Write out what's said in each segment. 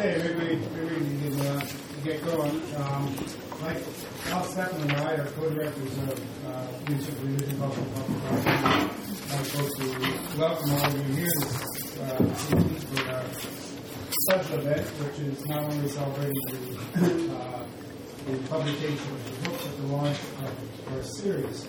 Okay, maybe we can get going. Like Al Stephan and I are co-directors of Research Religion, Culture, Public Policy. I'm supposed to welcome all of you here this evening for our special event, which is not only celebrating the publication of the book, but the launch of our series.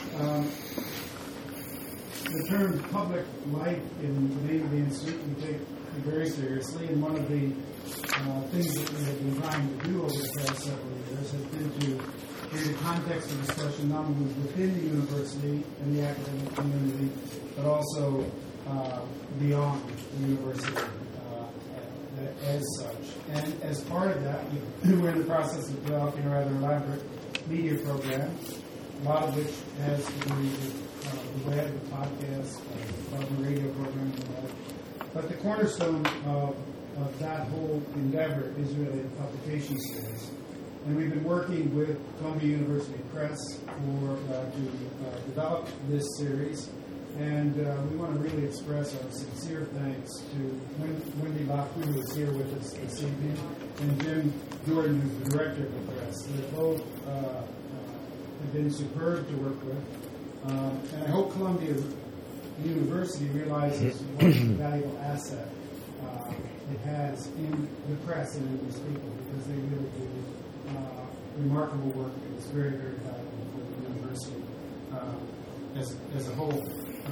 The term public life in the name of the Institute we take very seriously, and one of the things that we have been trying to do over the past several years has been to create a context of discussion not only within the university and the academic community, but also beyond the university as such. And as part of that, we're in the process of developing a rather elaborate media program, a lot of which has to do with the web, the podcast, the radio program, and the web. But the cornerstone of that whole endeavor is really the publication series. And we've been working with Columbia University Press to develop this series. And we want to really express our sincere thanks to Wendy Lockwood, who is here with us this evening, and Jim Jordan, who's the director of the press. They both have been superb to work with. And I hope Columbia University realizes what a valuable asset it has in the press and in these people, because they really do remarkable work. It's very, very valuable for the university as a whole.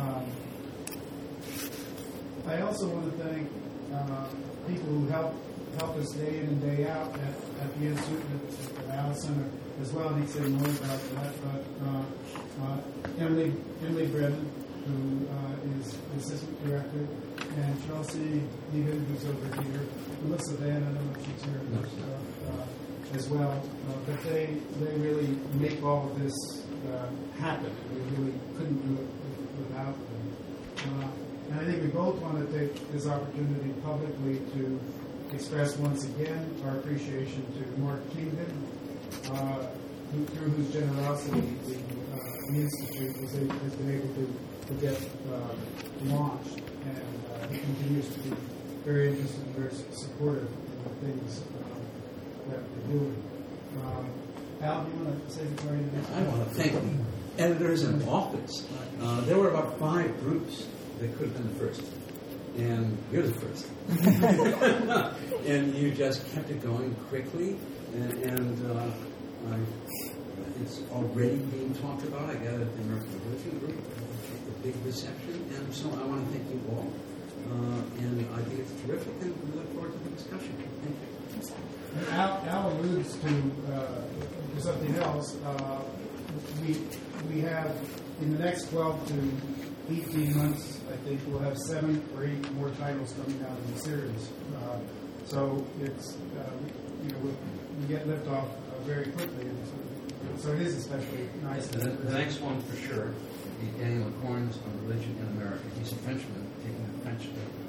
I also want to thank people who help us day in and day out at the Institute, at the Alice Center as well. I need to say more about that, but Emily Brennan, who is the assistant director, and Chelsea Egan, who's over here, Melissa Van, I don't know if she's here as well, but they really make all of this happen. We really couldn't do it without them. And I think we both want to take this opportunity publicly to express once again our appreciation to Mark Kingdon, through whose generosity the Institute has been able to get launched, and he continues to be very interested and very supportive of the things that we're doing. Al, do you want to say before you next? I want to thank the editors and authors. There were about 5 groups that could have been the first, and you're the first. And you just kept it going quickly, and it's already being talked about. I got it at the American Religion Group, a big reception, and so I want to thank you all. And I think it's terrific, and we look forward to the discussion. Thank you. And Al alludes to something else. We have, in the next 12 to 18 months, I think we'll have 7 or 8 more titles coming out in the series. So it's we get lift off very quickly, and so it is especially nice. The next one for sure, Daniel Corns on religion in America. He's a Frenchman, taking a French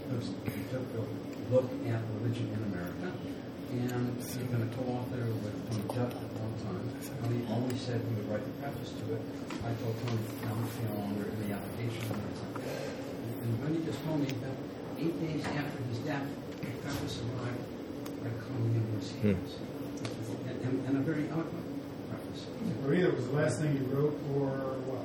look at religion in America. And he's been a co-author with Tony Judd for a long time. Tony always said he would write the preface to it. I told Tony, now it's no longer in the application. And when he just told me that 8 days after his death, the preface arrived at Columbia University. And a very eloquent preface. Or either it was the last thing you wrote, or what?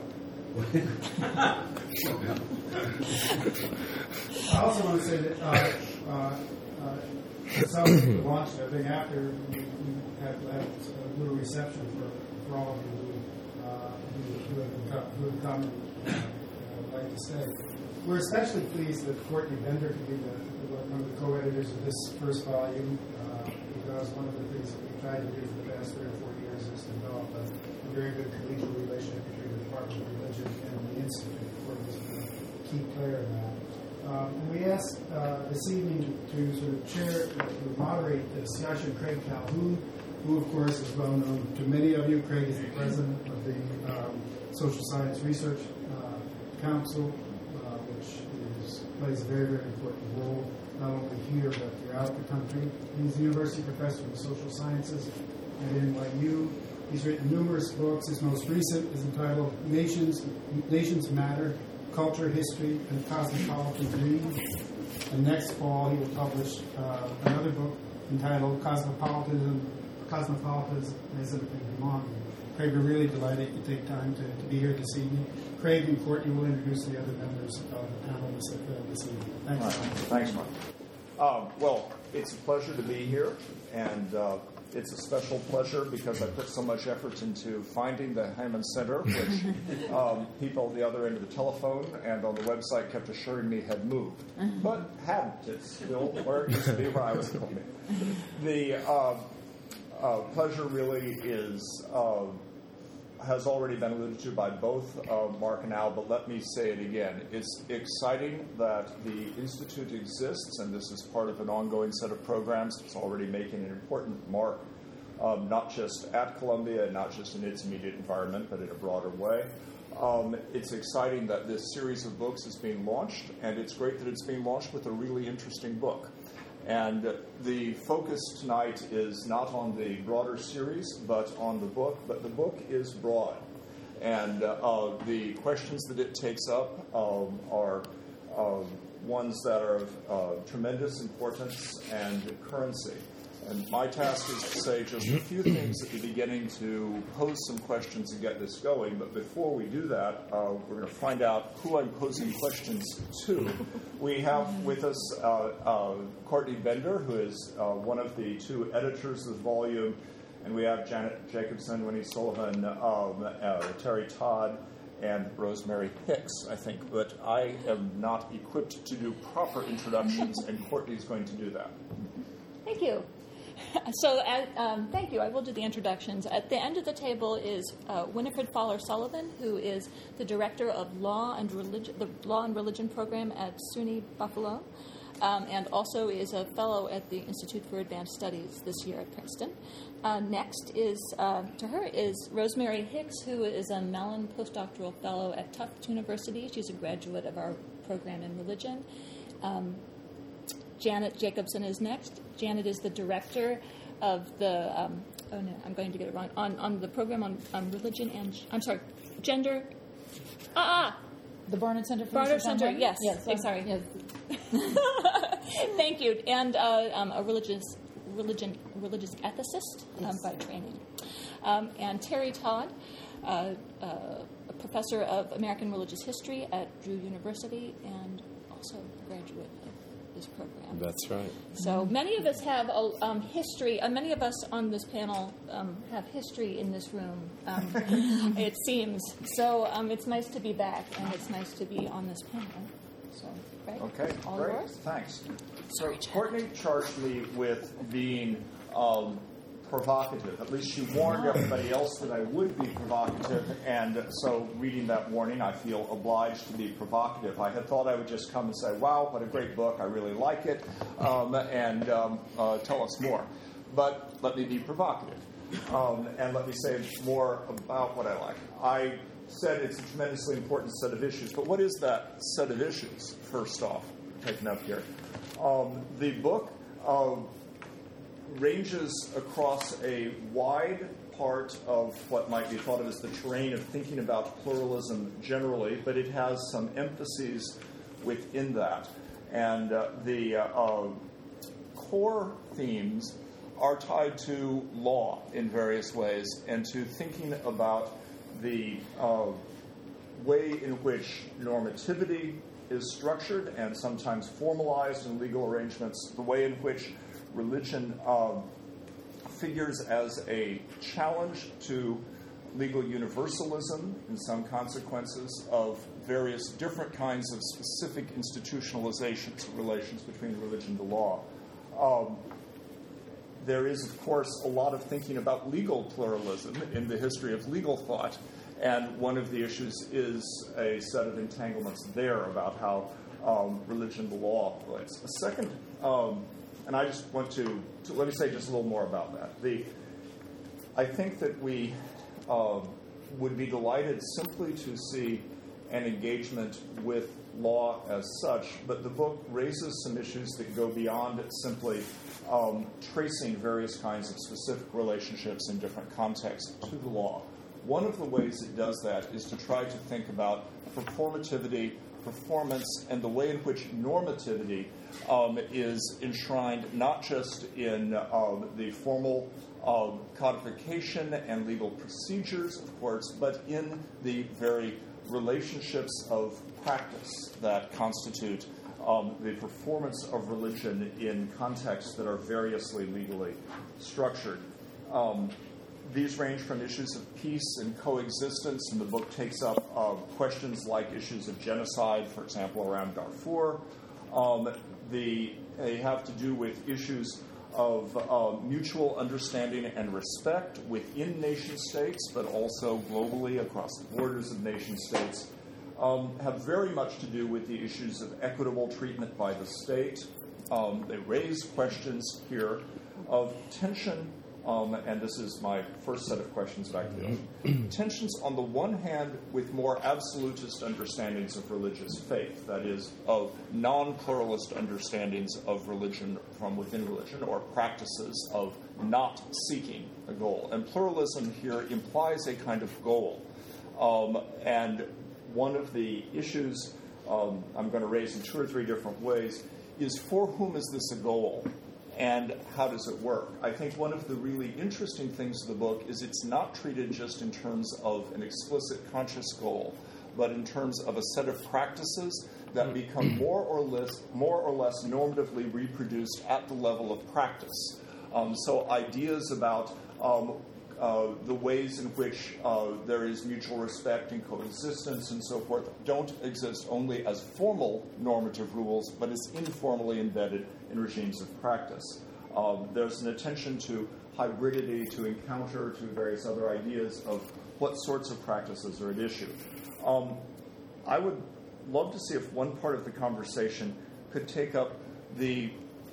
I also want to say that some launched, I think, after we had a little reception for all of you who have come and would like to stay. We're especially pleased that Courtney Bender could be one of the co-editors of this first volume, because one of the things that we've tried to do for the past 3 or 4 years is to develop a very good collegial relationship between the Department of Religion and the Institute. Courtney's been a key player in that. And we asked this evening to sort of to moderate the discussion, Craig Calhoun, who, of course, is well known to many of you. Craig is the president of the Social Science Research Council, which plays a very, very important role, not only here, but throughout the country. He's the university professor of social sciences at NYU. He's written numerous books. His most recent is entitled Nations Matter, Culture, History, and Cosmopolitan Dreams. And next fall, he will publish another book entitled Cosmopolitanism in Vermont. Craig, we're really delighted you take time to be here this evening. Craig and Courtney will introduce the other members of the panel this evening. Thanks. Right. Thanks, Mark. Well, it's a pleasure to be here, and it's a special pleasure because I put so much effort into finding the Hammond Center, which people at the other end of the telephone and on the website kept assuring me had moved, but hadn't. It's still where it used to be when I was coming. The pleasure really has already been alluded to by both Mark and Al, but let me say it again. It's exciting that the Institute exists, and this is part of an ongoing set of programs that's already making an important mark, not just at Columbia and not just in its immediate environment, but in a broader way. It's exciting that this series of books is being launched, and it's great that it's being launched with a really interesting book. And the focus tonight is not on the broader series, but on the book. But the book is broad. And the questions that it takes up are ones that are of tremendous importance and currency. And my task is to say just a few things at the beginning to pose some questions and get this going. But before we do that, we're going to find out who I'm posing questions to. We have with us Courtney Bender, who is one of the two editors of the volume. And we have Janet Jacobson, Winnie Sullivan, Terry Todd, and Rosemary Hicks, I think. But I am not equipped to do proper introductions, and Courtney's going to do that. Thank you. So, thank you. I will do the introductions. At the end of the table is Winifred Fowler-Sullivan, who is the director of the Law and Religion program at SUNY Buffalo, and also is a fellow at the Institute for Advanced Studies this year at Princeton. Next is to her is Rosemary Hicks, who is a Mellon postdoctoral fellow at Tufts University. She's a graduate of our program in religion. Janet Jacobson is next. Janet is the director of the, I'm going to get it wrong, on the program on religion and, gender. The Barnard Center for Barnard Center, yes. Sorry. Yes. Thank you. And a religious ethicist by training. And Terry Todd, a professor of American Religious History at Drew University and also a graduate of this program. That's right. So many of us have history. Many of us on this panel have history in this room, it seems. So it's nice to be back, and it's nice to be on this panel. So, Craig, okay, all great. yours. Thanks. So Courtney charged me with being provocative. At least she warned everybody else that I would be provocative, and so reading that warning, I feel obliged to be provocative. I had thought I would just come and say, wow, what a great book, I really like it, and tell us more. But let me be provocative, and let me say more about what I like. I said it's a tremendously important set of issues, but what is that set of issues, first off, taken up here? The book ranges across a wide part of what might be thought of as the terrain of thinking about pluralism generally, but it has some emphases within that. And the core themes are tied to law in various ways and to thinking about the way in which normativity is structured and sometimes formalized in legal arrangements, the way in which religion figures as a challenge to legal universalism in some consequences of various different kinds of specific institutionalizations of relations between religion and the law. There is, of course, a lot of thinking about legal pluralism in the history of legal thought, and one of the issues is a set of entanglements there about how religion and the law relates. A second, and I just want to let me say just a little more about that. I think that we would be delighted simply to see an engagement with law as such, but the book raises some issues that go beyond simply tracing various kinds of specific relationships in different contexts to the law. One of the ways it does that is to try to think about performativity performance and the way in which normativity is enshrined not just in the formal codification and legal procedures, of course, but in the very relationships of practice that constitute the performance of religion in contexts that are variously legally structured. These range from issues of peace and coexistence, and the book takes up questions like issues of genocide, for example, around Darfur. They have to do with issues of mutual understanding and respect within nation-states, but also globally across the borders of nation-states, have very much to do with the issues of equitable treatment by the state. They raise questions here of tension, and this is my first set of questions that I feel. Tensions, on the one hand, with more absolutist understandings of religious faith, that is, of non-pluralist understandings of religion from within religion, or practices of not seeking a goal. And pluralism here implies a kind of goal. And one of the issues I'm going to raise in 2 or 3 different ways is, for whom is this a goal? And how does it work? I think one of the really interesting things of the book is it's not treated just in terms of an explicit conscious goal, but in terms of a set of practices that become more or less normatively reproduced at the level of practice. So ideas about the ways in which there is mutual respect and coexistence and so forth don't exist only as formal normative rules, but as informally embedded in regimes of practice. There's an attention to hybridity, to encounter, to various other ideas of what sorts of practices are at issue. I would love to see if one part of the conversation could take up the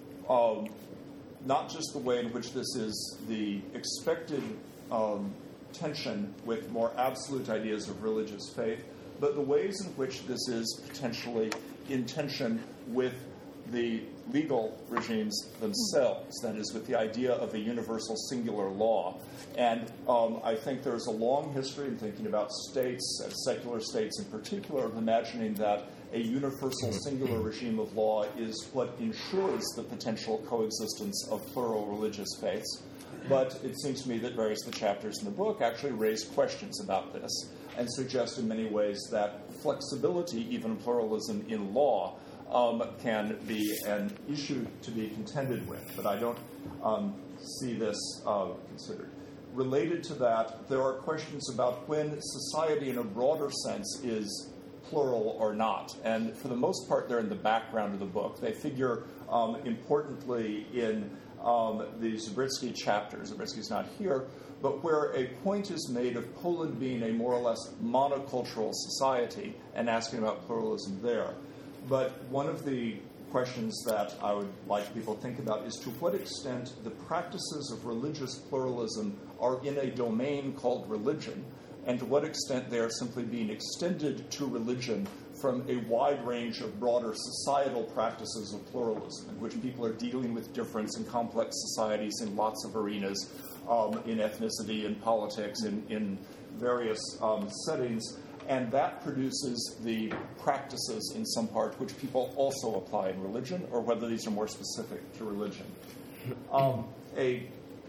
not just the way in which this is the expected tension with more absolute ideas of religious faith, but the ways in which this is potentially in tension with the legal regimes themselves, that is, with the idea of a universal singular law. And I think there's a long history in thinking about states, and secular states in particular, of imagining that a universal singular regime of law is what ensures the potential coexistence of plural religious faiths. But it seems to me that various of the chapters in the book actually raise questions about this and suggest in many ways that flexibility, even pluralism in law, can be an issue to be contended with. But I don't see this considered. Related to that, there are questions about when society in a broader sense is plural or not. And for the most part, they're in the background of the book. They figure importantly in the Zabriskie chapter. Zabriskie's not here, but where a point is made of Poland being a more or less monocultural society and asking about pluralism there. But one of the questions that I would like people to think about is to what extent the practices of religious pluralism are in a domain called religion, and to what extent they are simply being extended to religion from a wide range of broader societal practices of pluralism, in which people are dealing with difference in complex societies in lots of arenas, in ethnicity, in politics, in various settings, and that produces the practices in some part which people also apply in religion, or whether these are more specific to religion. A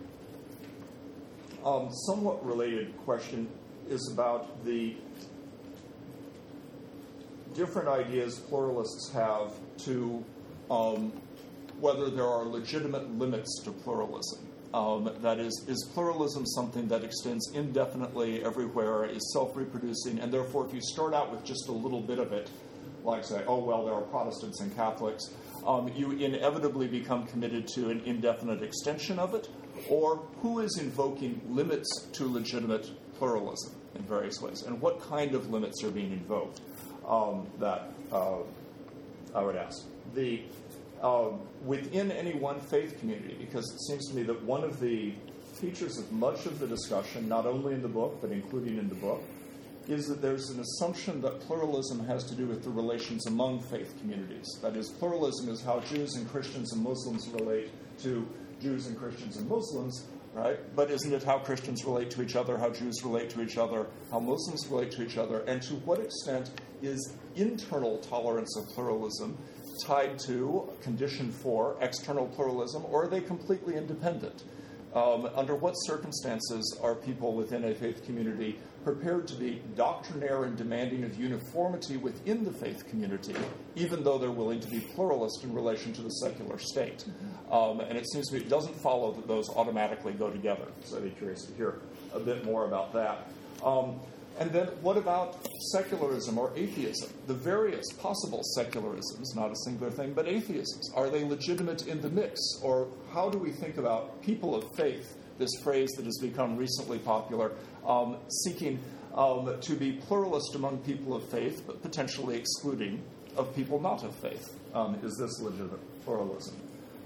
somewhat related question is about the different ideas pluralists have to whether there are legitimate limits to pluralism. That is pluralism something that extends indefinitely everywhere, is self-reproducing, and therefore if you start out with just a little bit of it, like say, oh, well, there are Protestants and Catholics, you inevitably become committed to an indefinite extension of it, or who is invoking limits to legitimate pluralism in various ways, and what kind of limits are being invoked, that I would ask. Within any one faith community, because it seems to me that one of the features of much of the discussion, not only in the book, but including in the book, is that there's an assumption that pluralism has to do with the relations among faith communities. That is, pluralism is how Jews and Christians and Muslims relate to Jews and Christians and Muslims, right? But isn't it how Christians relate to each other, how Jews relate to each other, how Muslims relate to each other, and to what extent is internal tolerance of pluralism tied to, conditioned for, external pluralism, or are they completely independent? Under what circumstances are people within a faith community prepared to be doctrinaire and demanding of uniformity within the faith community, even though they're willing to be pluralist in relation to the secular state? And it seems to me it doesn't follow that those automatically go together. So I'd be curious to hear a bit more about that. And then what about secularism or atheism? The various possible secularisms, not a singular thing, but atheisms. Are they legitimate in the mix? Or how do we think about people of faith, this phrase that has become recently popular, seeking to be pluralist among people of faith, but potentially excluding of people not of faith? Is this legitimate pluralism?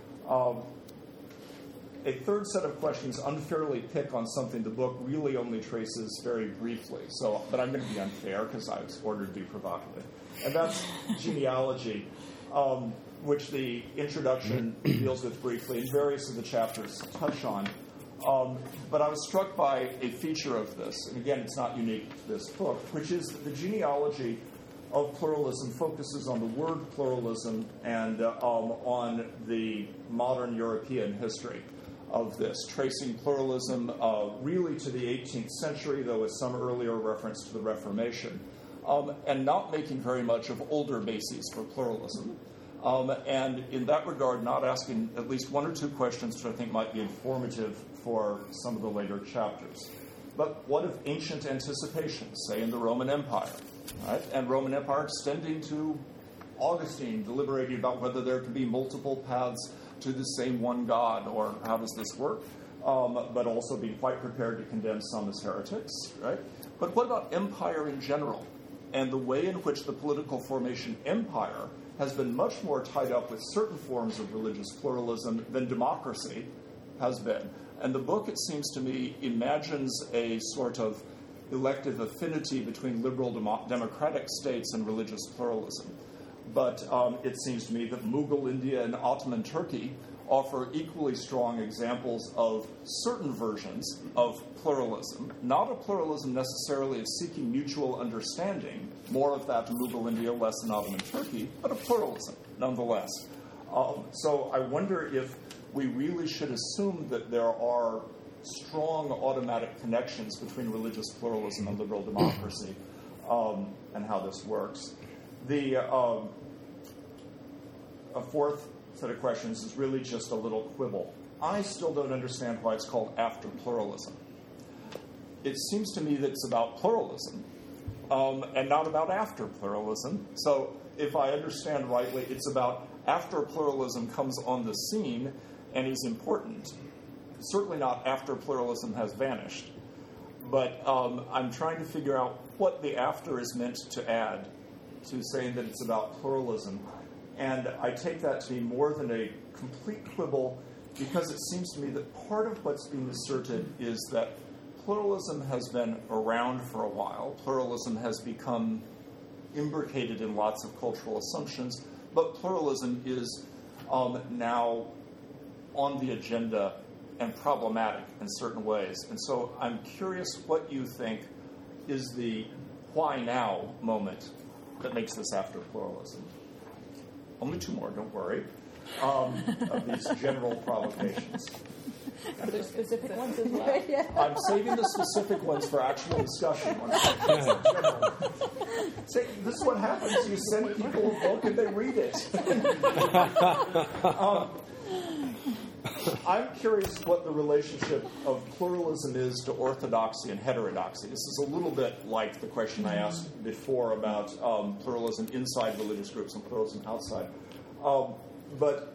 A third set of questions unfairly pick on something the book really only traces very briefly. But I'm going to be unfair because I was ordered to be provocative. And that's genealogy, which the introduction deals with briefly, and various of the chapters touch on. But I was struck by a feature of this, and again, it's not unique to this book, which is that the genealogy of pluralism focuses on the word pluralism and on the modern European history of this, tracing pluralism really to the 18th century, though with some earlier reference to the Reformation, and not making very much of older bases for pluralism. And in that regard, not asking at least one or two questions which I think might be informative for some of the later chapters. But what of ancient anticipations, say in the Roman Empire, right? And Roman Empire extending to Augustine, deliberating about whether there could be multiple paths to the same one God, or how does this work? But also being quite prepared to condemn some as heretics, right? But what about empire in general, and the way in which the political formation empire has been much more tied up with certain forms of religious pluralism than democracy has been? And the book, it seems to me, imagines a sort of elective affinity between liberal democratic states and religious pluralism. But it seems to me that Mughal India and Ottoman Turkey offer equally strong examples of certain versions of pluralism, not a pluralism necessarily of seeking mutual understanding, more of that in Mughal India, less in Ottoman Turkey, but a pluralism nonetheless. So I wonder if we really should assume that there are strong automatic connections between religious pluralism and liberal democracy, and how this works. A fourth set of questions is really just a little quibble. I still don't understand why it's called after pluralism. It seems to me that it's about pluralism and not about after pluralism. So if I understand rightly, it's about after pluralism comes on the scene and is important. Certainly not after pluralism has vanished. But I'm trying to figure out what the after is meant to add to saying that it's about pluralism. And I take that to be more than a complete quibble, because it seems to me that part of what's being asserted is that pluralism has been around for a while. Pluralism has become imbricated in lots of cultural assumptions, but pluralism is now on the agenda and problematic in certain ways. And so I'm curious what you think is the why now moment that makes this after pluralism. Only two more, don't worry, of these general provocations. Are there specific ones as well? I'm saving the specific ones for actual discussion. See, this is what happens. You send people a book and they read it. I'm curious what the relationship of pluralism is to orthodoxy and heterodoxy. This is a little bit like the question I asked before about pluralism inside religious groups and pluralism outside. But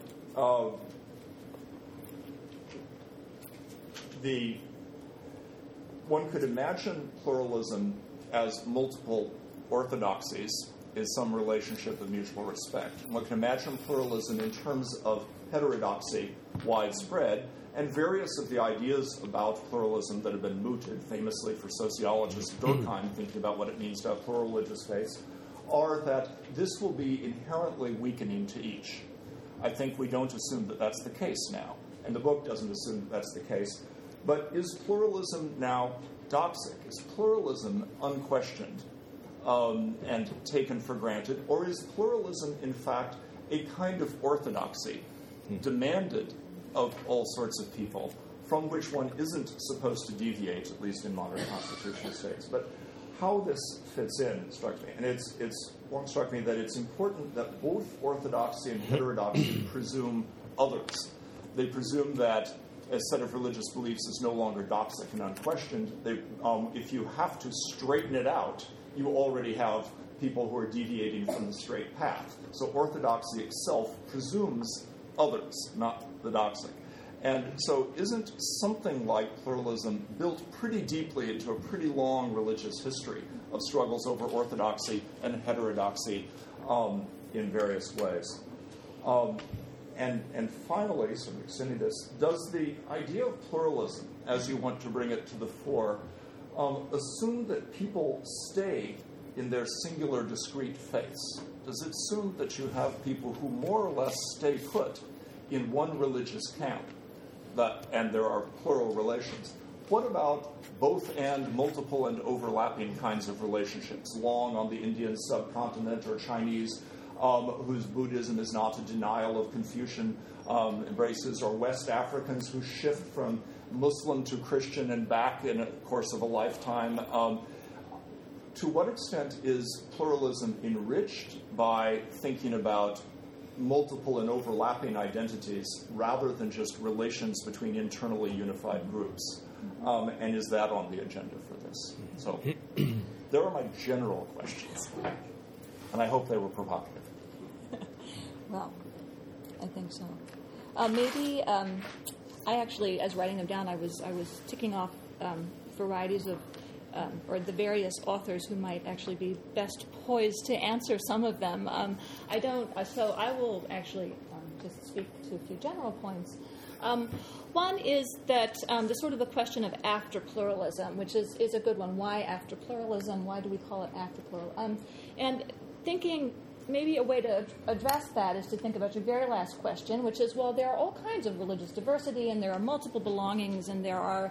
one could imagine pluralism as multiple orthodoxies is some relationship of mutual respect. One can imagine pluralism in terms of heterodoxy widespread, and various of the ideas about pluralism that have been mooted, famously for sociologist Durkheim thinking about what it means to have plural religious faiths, are that this will be inherently weakening to each. I think we don't assume that that's the case now, and the book doesn't assume that that's the case. But is pluralism now doxic? Is pluralism unquestioned and taken for granted? Or is pluralism, in fact, a kind of orthodoxy demanded of all sorts of people from which one isn't supposed to deviate, at least in modern constitutional states? But how this fits in struck me. And it's one struck me that it's important that both orthodoxy and heterodoxy presume others. They presume that a set of religious beliefs is no longer doxic and unquestioned. If you have to straighten it out, you already have people who are deviating from the straight path. So orthodoxy itself presumes others, not the doxic. And so isn't something like pluralism built pretty deeply into a pretty long religious history of struggles over orthodoxy and heterodoxy in various ways? And finally, sort of extending this, does the idea of pluralism, as you want to bring it to the fore, assume that people stay in their singular discrete faiths? Does it assume that you have people who more or less stay put in one religious camp, and there are plural relations? What about both and multiple and overlapping kinds of relationships? Long on the Indian subcontinent, or Chinese, whose Buddhism is not a denial of Confucian embraces, or West Africans who shift from Muslim to Christian and back in a course of a lifetime. To what extent is pluralism enriched by thinking about multiple and overlapping identities rather than just relations between internally unified groups? And is that on the agenda for this? So there are my general questions. And I hope they were provocative. Well, I think so. Maybe I actually, as writing them down, I was ticking off varieties of or the various authors who might actually be best poised to answer some of them. I don't. So I will actually just speak to a few general points. One is that the sort of the question of after pluralism, which is a good one. Why after pluralism? Why do we call it after pluralism? And thinking. Maybe a way to address that is to think about your very last question, which is, well, there are all kinds of religious diversity, and there are multiple belongings, and there are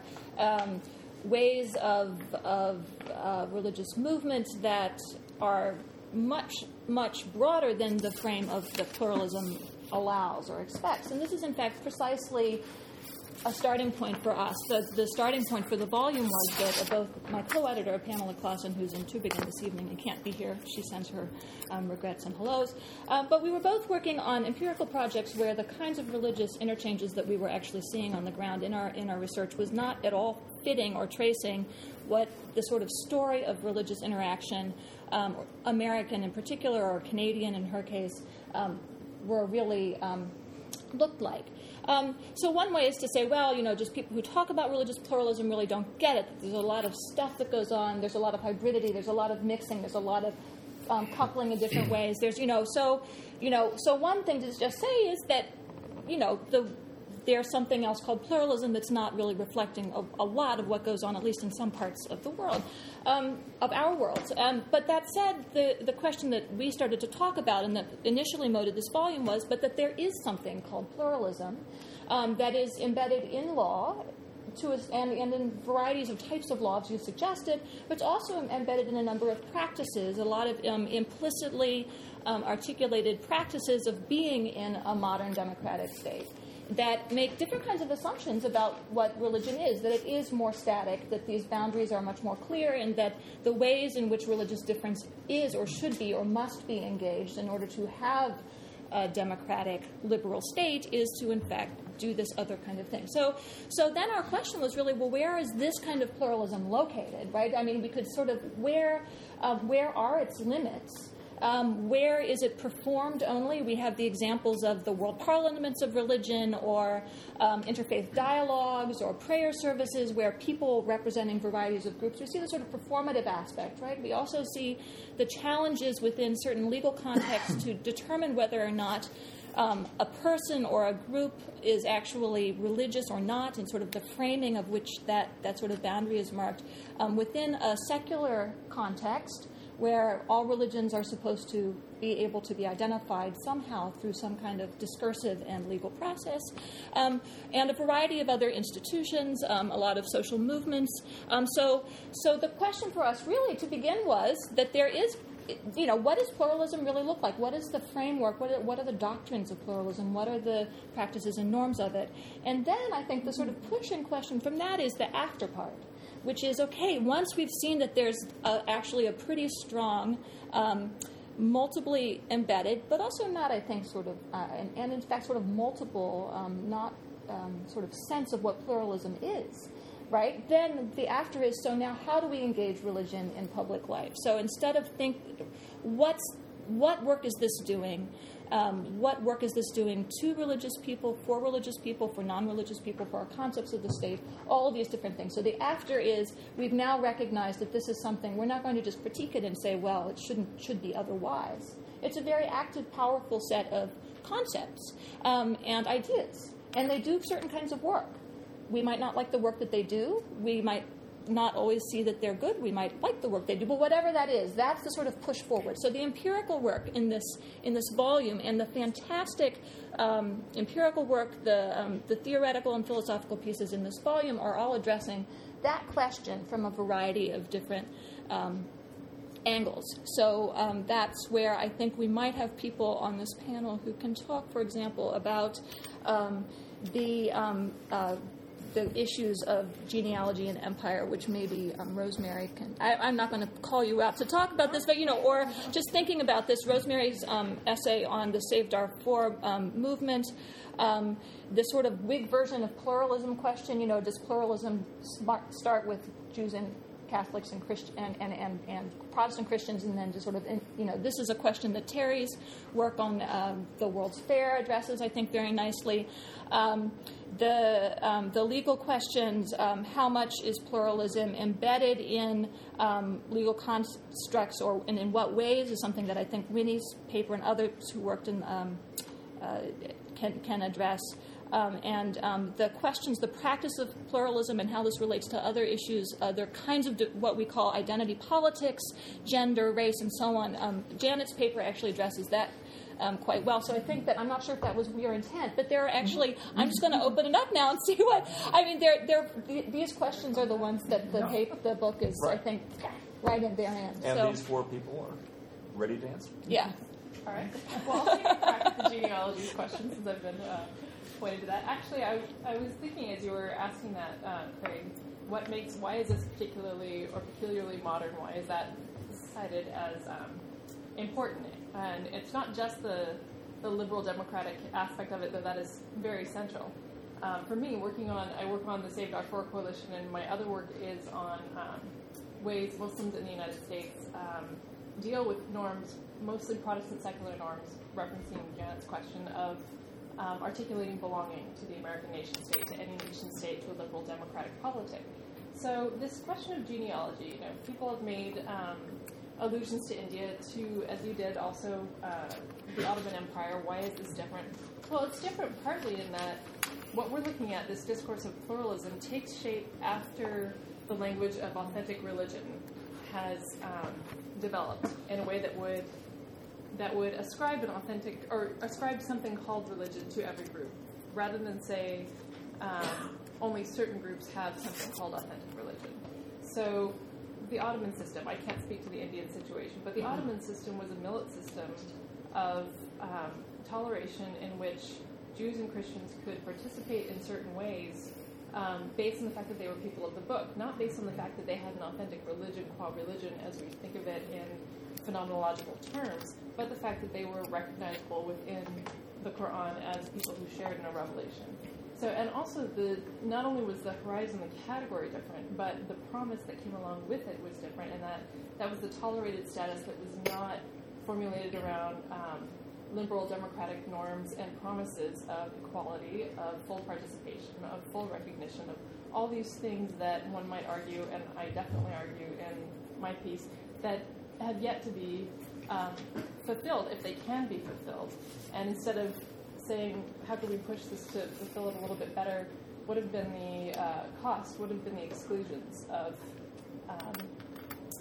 ways of religious movements that are much, much broader than the frame of the pluralism allows or expects. And this is, in fact, precisely a starting point for us. The starting point for the volume was that both my co-editor, Pamela Clausen, who's in Tübingen this evening and can't be here, she sends her regrets and hellos, but we were both working on empirical projects where the kinds of religious interchanges that we were actually seeing on the ground in our research was not at all fitting or tracing what the sort of story of religious interaction, American in particular, or Canadian in her case, were really looked like. So one way is to say, well, just people who talk about religious pluralism really don't get it. There's a lot of stuff that goes on. There's a lot of hybridity. There's a lot of mixing. There's a lot of coupling in different ways. So one thing to just say is that, there's something else called pluralism that's not really reflecting a lot of what goes on, at least in some parts of the world, of our world. But that said, the question that we started to talk about and that initially motivated this volume was, but that there is something called pluralism that is embedded in law and in varieties of types of law, as you suggested, but it's also embedded in a number of practices, a lot of implicitly articulated practices of being in a modern democratic state that make different kinds of assumptions about what religion is, that it is more static, that these boundaries are much more clear, and that the ways in which religious difference is or should be or must be engaged in order to have a democratic liberal state is to, in fact, do this other kind of thing. So then our question was really, well, where is this kind of pluralism located, right? I mean, we could sort of, where are its limits? Where is it performed only? We have the examples of the world parliaments of religion or interfaith dialogues or prayer services where people representing varieties of groups. We see the sort of performative aspect, right? We also see the challenges within certain legal contexts to determine whether or not a person or a group is actually religious or not, and sort of the framing of which that sort of boundary is marked. Within a secular context, where all religions are supposed to be able to be identified somehow through some kind of discursive and legal process, and a variety of other institutions, a lot of social movements. So the question for us really to begin was that there is, what does pluralism really look like? What is the framework? What are the doctrines of pluralism? What are the practices and norms of it? And then I think the sort of push-in question from that is the after part, which is, okay, once we've seen that there's actually a pretty strong, multiply embedded, but also not, I think, sort of, and in fact, sort of multiple, sort of sense of what pluralism is, right? Then the after is, so now how do we engage religion in public life? So instead of what work is this doing? What work is this doing to religious people, for non-religious people, for our concepts of the state, all of these different things. So the after is, we've now recognized that this is something, we're not going to just critique it and say, well, it should be otherwise. It's a very active, powerful set of concepts and ideas, and they do certain kinds of work. We might not like the work that they do. We might not always see that they're good. We might like the work they do, but whatever that is, that's the sort of push forward. So the empirical work in this volume and the fantastic empirical work, the theoretical and philosophical pieces in this volume are all addressing that question from a variety of different angles. So that's where I think we might have people on this panel who can talk, for example, about the issues of genealogy and empire, which maybe Rosemary can... I'm not going to call you out to talk about this, but, or just thinking about this, Rosemary's essay on the Save Darfur movement, the sort of Whig version of pluralism question, does pluralism start with Jews and Catholics and and Protestant Christians, and then just sort of, this is a question that Terry's work on the World's Fair addresses, I think, very nicely. The legal questions, how much is pluralism embedded in legal constructs, and in what ways, is something that I think Winnie's paper and others who worked in can address. And the questions, the practice of pluralism and how this relates to other issues, other kinds of what we call identity politics, gender, race, and so on. Janet's paper actually addresses that quite well. So I think that, I'm not sure if that was your intent, but there are actually, I'm just going to open it up now and see what, these questions are the ones that the book is, right. I think, right in their hands. And these four people are ready to answer. Yeah. All right. Well, I'll take a crack at the genealogy question since I've been pointed to that. Actually, I was thinking as you were asking that, Craig, why is this peculiarly modern? Why is that cited as important? And it's not just the liberal democratic aspect of it, though that is very central. For me, I work on the Save Darfur Coalition, and my other work is on ways Muslims in the United States deal with norms, mostly Protestant secular norms, referencing Janet's question of articulating belonging to the American nation state, to any nation state, to a liberal democratic politic. So this question of genealogy, people have made allusions to India, to, as you did, also the Ottoman Empire. Why is this different? Well, it's different partly in that what we're looking at, this discourse of pluralism, takes shape after the language of authentic religion has developed in a way that would ascribe ascribe something called religion to every group, rather than say only certain groups have something called authentic religion. So the Ottoman system, I can't speak to the Indian situation, but the Ottoman system was a millet system of toleration in which Jews and Christians could participate in certain ways based on the fact that they were people of the book, not based on the fact that they had an authentic religion, qua religion, as we think of it in phenomenological terms, but the fact that they were recognizable within the Quran as people who shared in a revelation. So, and also not only was the horizon, the category different, but the promise that came along with it was different, and that was the tolerated status that was not formulated around liberal democratic norms and promises of equality, of full participation, of full recognition, of all these things that one might argue, and I definitely argue in my piece, that have yet to be fulfilled, if they can be fulfilled. And instead of saying, how can we push this to fulfill it a little bit better, what have been the cost, what have been the exclusions of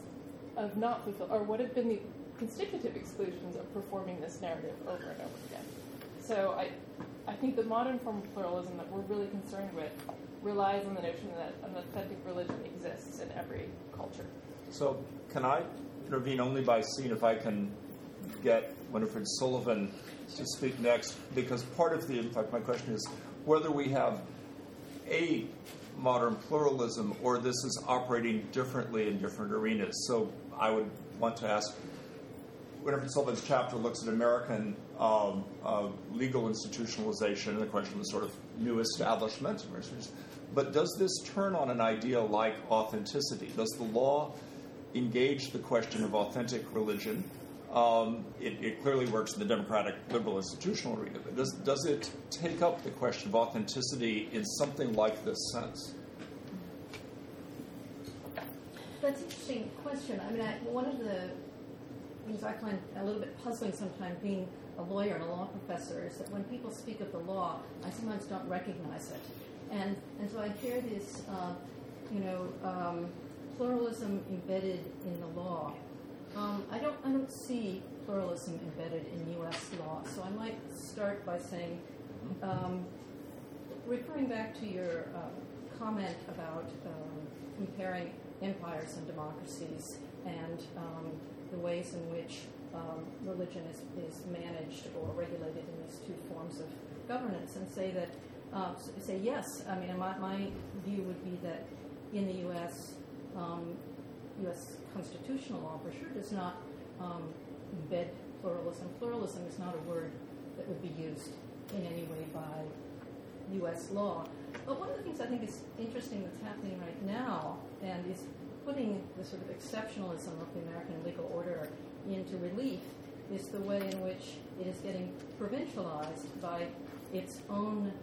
of not fulfill, or what have been the constitutive exclusions of performing this narrative over and over again. So I think the modern form of pluralism that we're really concerned with relies on the notion that an authentic religion exists in every culture. So can I intervene only by seeing if I can get Winifred Sullivan to speak next? Because part of in fact, my question is whether we have a modern pluralism or this is operating differently in different arenas. So I would want to ask, Winifred Sullivan's chapter looks at American legal institutionalization and the question of the sort of new establishment. But does this turn on an idea like authenticity? Does the law engage the question of authentic religion? It clearly works in the democratic liberal institutional arena, but does it take up the question of authenticity in something like this sense? That's an interesting question. I mean, one of the things I find a little bit puzzling sometimes, being a lawyer and a law professor, is that when people speak of the law, I sometimes don't recognize it. And so I hear this, pluralism embedded in the law. I don't see pluralism embedded in U.S. law. So I might start by saying, referring back to your comment about comparing empires and democracies and the ways in which religion is managed or regulated in these two forms of governance, and say that yes. I mean, my view would be that in the U.S. U.S. constitutional law for sure does not embed pluralism. Pluralism is not a word that would be used in any way by U.S. law. But one of the things I think is interesting that's happening right now, and is putting the sort of exceptionalism of the American legal order into relief, is the way in which it is getting provincialized by its own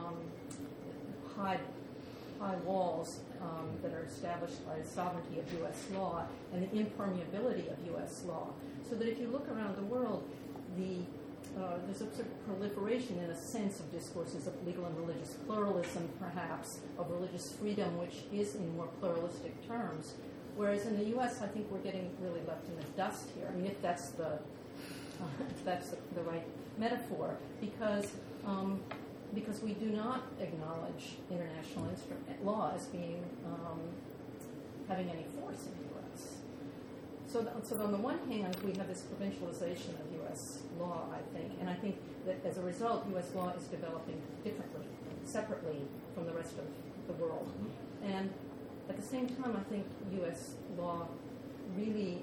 high walls that are established by the sovereignty of U.S. law and the impermeability of U.S. law. So that if you look around the world, there's a sort of proliferation, in a sense, of discourses of legal and religious pluralism, perhaps, of religious freedom, which is in more pluralistic terms. Whereas in the U.S., I think we're getting really left in the dust here. I mean, if that's the right metaphor, because we do not acknowledge international law as being having any force in the U.S. So on the one hand, we have this provincialization of U.S. law, I think, and I think that as a result, U.S. law is developing differently, separately from the rest of the world. And at the same time, I think U.S. law really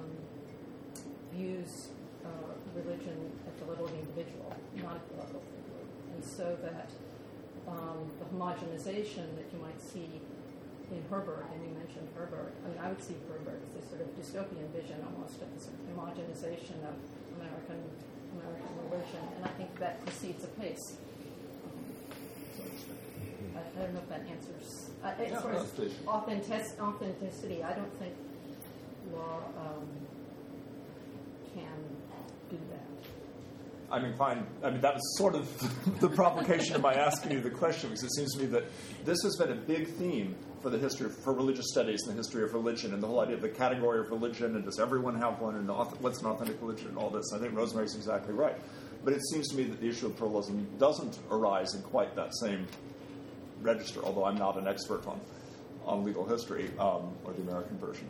views religion at the level of the individual, not at the level of the group. And so that the homogenization that you might see in Herbert, and you mentioned Herbert, I mean, I would see Herbert as this sort of dystopian vision almost of this sort of homogenization of American religion, and I think that proceeds apace. I don't know if that answers. As far as authenticity, I don't think law can do that. I mean, fine. I mean, that was sort of the provocation of my asking you the question, because it seems to me that this has been a big theme for the history for religious studies and the history of religion, and the whole idea of the category of religion, and does everyone have one, and what's an authentic religion, and all this. I think Rosemary's exactly right. But it seems to me that the issue of pluralism doesn't arise in quite that same register, although I'm not an expert on legal history or the American version.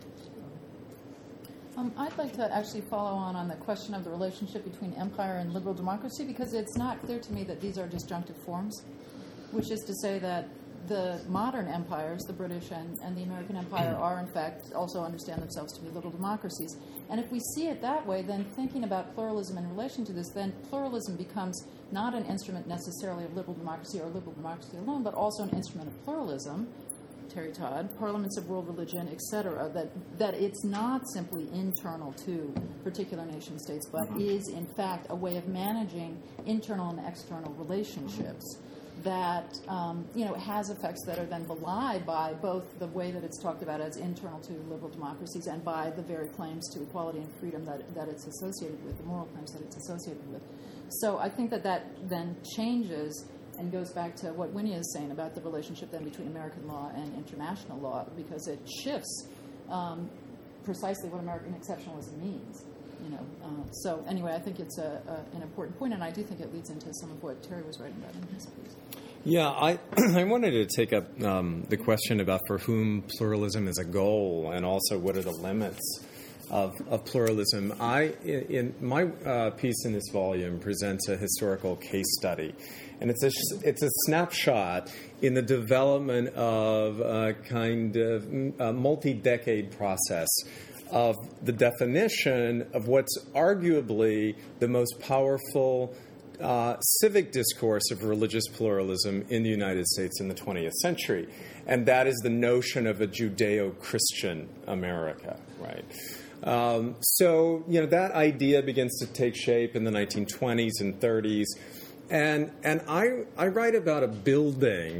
I'd like to actually follow on the question of the relationship between empire and liberal democracy, because it's not clear to me that these are disjunctive forms, which is to say that the modern empires, the British and the American Empire, are in fact also understand themselves to be liberal democracies. And if we see it that way, then thinking about pluralism in relation to this, then pluralism becomes not an instrument necessarily of liberal democracy or liberal democracy alone, but also an instrument of pluralism, Terry Todd, parliaments of world religion, etc., that it's not simply internal to particular nation states, but is in fact a way of managing internal and external relationships that has effects that are then belied by both the way that it's talked about as internal to liberal democracies and by the very claims to equality and freedom that it's associated with, the moral claims that it's associated with. So I think that then changes and goes back to what Winnie is saying about the relationship then between American law and international law, because it shifts precisely what American exceptionalism means. So anyway, I think it's an important point, and I do think it leads into some of what Terry was writing about in his piece. Yeah, I wanted to take up the question about for whom pluralism is a goal, and also what are the limits of pluralism. In my piece in this volume presents a historical case study, and it's a snapshot in the development of a kind of multi-decade process of the definition of what's arguably the most powerful civic discourse of religious pluralism in the United States in the 20th century, and that is the notion of a Judeo-Christian America, right? So that idea begins to take shape in the 1920s and 30s, and I write about a building,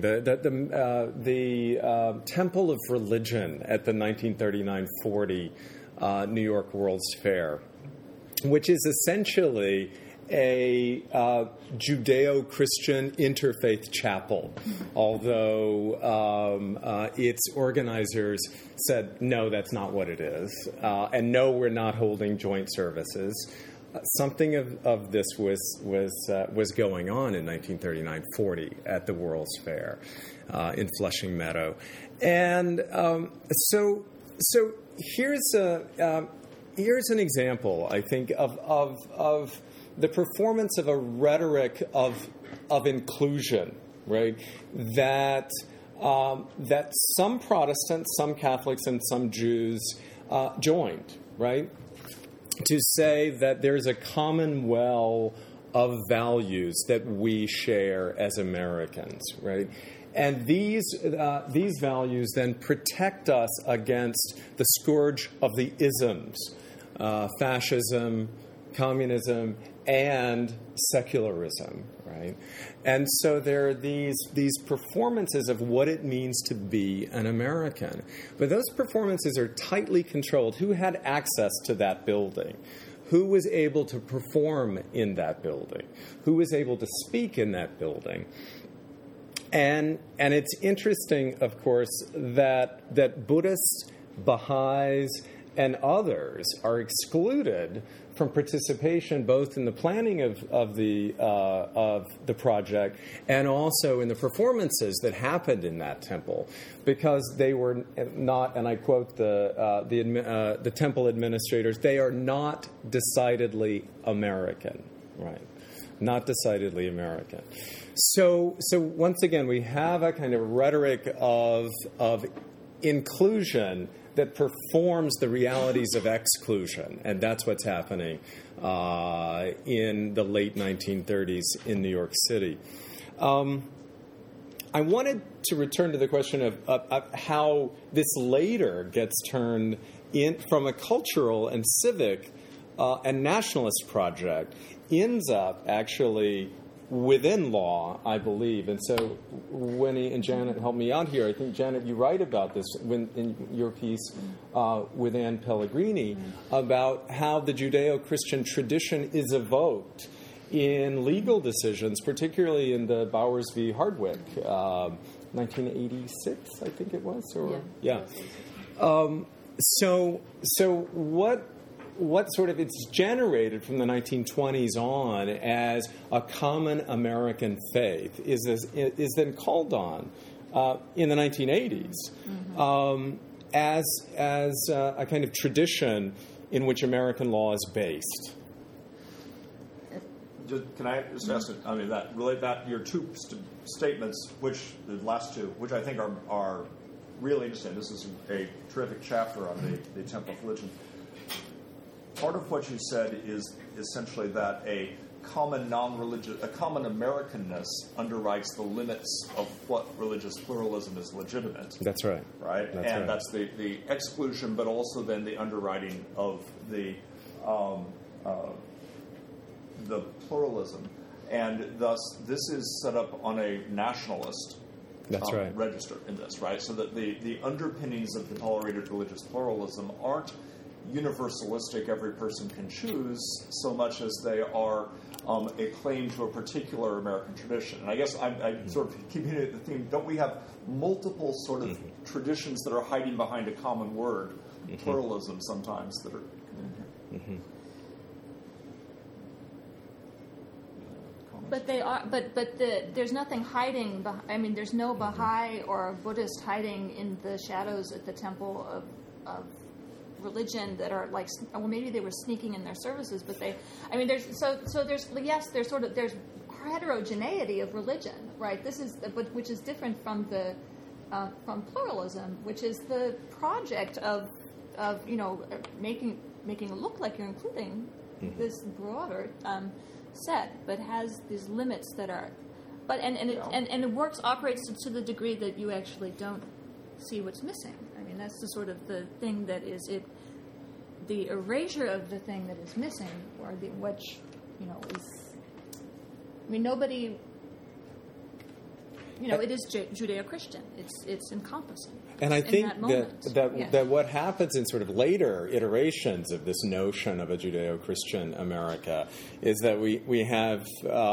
the Temple of Religion at the 1939-40 New York World's Fair, which is essentially a Judeo-Christian interfaith chapel, although its organizers said, no, that's not what it is, and no, we're not holding joint services. Something of this was going on in 1939-40 at the World's Fair in Flushing Meadow, and so here's an example, I think, of the performance of a rhetoric of inclusion, right? That some Protestants, some Catholics, and some Jews joined, right? To say that there's a common well of values that we share as Americans, right? And these values then protect us against the scourge of the isms, fascism, communism, and secularism, right? And so there are these performances of what it means to be an American. But those performances are tightly controlled. Who had access to that building? Who was able to perform in that building? Who was able to speak in that building? And it's interesting, of course, that Buddhists, Baha'is, and others are excluded from participation both in the planning of the project and also in the performances that happened in that temple, because they were not, and I quote the temple administrators, they are not decidedly American, right? Not decidedly American. So once again, we have a kind of rhetoric of inclusion that performs the realities of exclusion, and that's what's happening in the late 1930s in New York City. I wanted to return to the question of how this later gets turned in from a cultural and civic and nationalist project, ends up actually within law, I believe. And so Winnie and Janet help me out here. I think, Janet, you write about this in your piece with Anne Pellegrini about how the Judeo-Christian tradition is evoked in legal decisions, particularly in the Bowers v. Hardwick, 1986, I think it was? Yeah. So what sort of it's generated from the 1920s on as a common American faith is then called on in the 1980s as a kind of tradition in which American law is based. Can I just ask? I mean, that your two statements, which the last two, which I think are really interesting. This is a terrific chapter on the Temple of Religion. Part of what you said is essentially that a common Americanness underwrites the limits of what religious pluralism is legitimate. That's right. Right? That's the exclusion, but also then the underwriting of the pluralism. And thus, this is set up on a nationalist register in this, right? So that the underpinnings of the tolerated religious pluralism aren't universalistic, every person can choose, so much as they are a claim to a particular American tradition. And I guess I'm sort of keeping it the theme. Don't we have multiple sort of traditions that are hiding behind a common word pluralism sometimes that are. Mm-hmm. But they are. There's nothing hiding. I mean, there's no Baha'i or Buddhist hiding in the shadows at the temple of religion that are like. Well, maybe they were sneaking in their services, but they. I mean, there's there's heterogeneity of religion, right? This is, which is different from the from pluralism, which is the project of making it look like you're including this broader set, but has these limits that are, but it operates to the degree that you actually don't see what's missing. I mean, that's the sort of the thing that is it, the erasure of the thing that is missing, or which is. I mean, nobody. It is Judeo-Christian. It's encompassing. And I think that that what happens in sort of later iterations of this notion of a Judeo-Christian America is that we have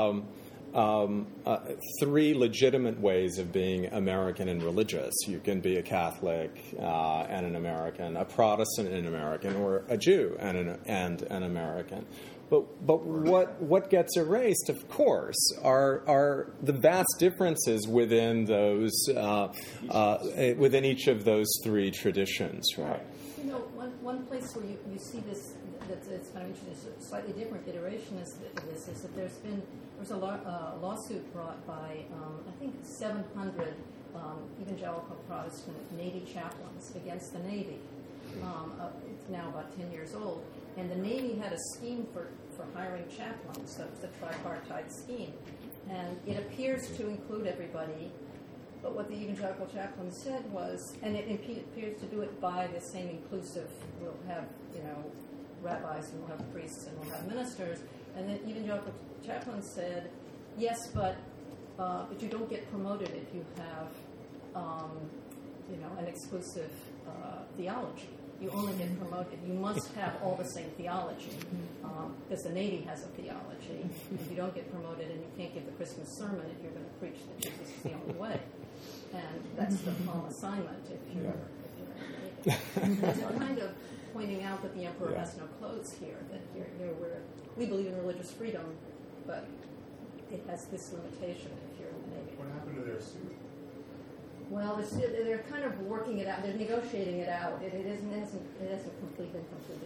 three legitimate ways of being American and religious. You can be a Catholic and an American, a Protestant and an American, or a Jew and an American. But what gets erased, of course, are the vast differences within those within each of those three traditions, right? One place where you see this that's kind of interesting, a slightly different iteration is that there's a lawsuit brought by I think 700 evangelical Protestant Navy chaplains against the Navy. It's now about 10 years old. And the Navy had a scheme for hiring chaplains, so it's a tripartite scheme. And it appears to include everybody, but what the evangelical chaplain said was, and it appears to do it by the same inclusive, we'll have, rabbis, and we'll have priests, and we'll have ministers. And the evangelical chaplain said, yes, but you don't get promoted if you have, an exclusive theology. You only get promoted. You must have all the same theology, because the Navy has a theology. If you don't get promoted and you can't give the Christmas sermon, if you're going to preach that Jesus is the only way, and that's the palm assignment if you're in the Navy. It's kind of pointing out that the emperor has no clothes here. That we believe in religious freedom, but it has this limitation if you're in the Navy. What happened to their suit? Well, they're kind of working it out. They're negotiating it out. It hasn't been completed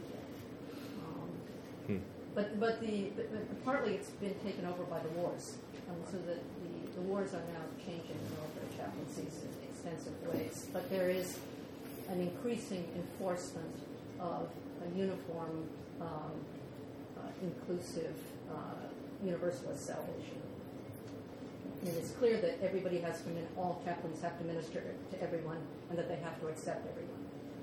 yet. But partly it's been taken over by the wars, so that the wars are now changing military chaplaincies in extensive ways. But there is an increasing enforcement of a uniform, inclusive, universalist salvation. And it's clear that everybody has to, all chaplains have to minister to everyone, and that they have to accept everyone.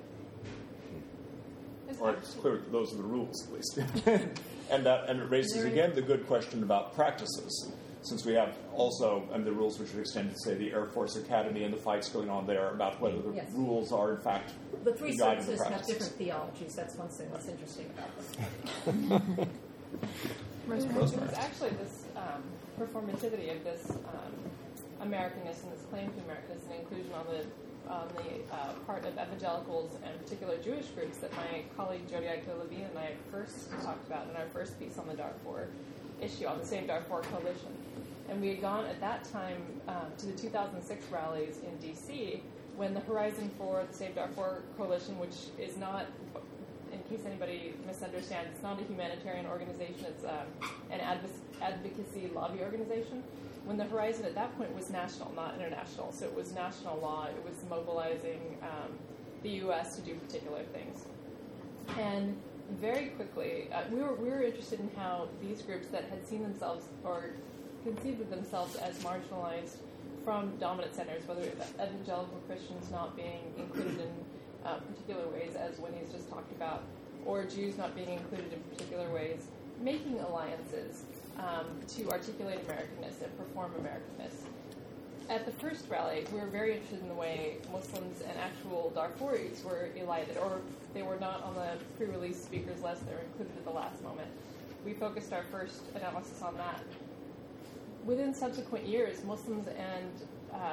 Or it's clear that those are the rules, at least. and it raises again the good question about practices, since we have also, and the rules which would extend to, say, the Air Force Academy and the fights going on there about whether the rules are, in fact, the three guiding services the practices. have different theologies. That's one thing that's interesting about them. There's actually this performativity of this Americanness and this claim to Americanness and inclusion on the part of evangelicals and particular Jewish groups that my colleague Jody Aiko-Levine and I first talked about in our first piece on the Darfur issue, on the same Darfur coalition. And we had gone at that time to the 2006 rallies in D.C. when the Horizon for the Save Darfur Coalition, which is not, in case anybody misunderstands, it's not a humanitarian organization, it's an advocacy lobby organization. When the Horizon at that point was national, not international, so it was national law, it was mobilizing the U.S. to do particular things. And very quickly, we were interested in how these groups that had seen themselves or conceived of themselves as marginalized from dominant centers, whether it's evangelical Christians not being included in particular ways, as Winnie's just talked about, or Jews not being included in particular ways, making alliances to articulate Americanness and perform Americanness. At the first rally, we were very interested in the way Muslims and actual Darfuris were elided, or they were not on the pre-release speakers list, they were included at the last moment. We focused our first analysis on that. Within subsequent years, Muslims and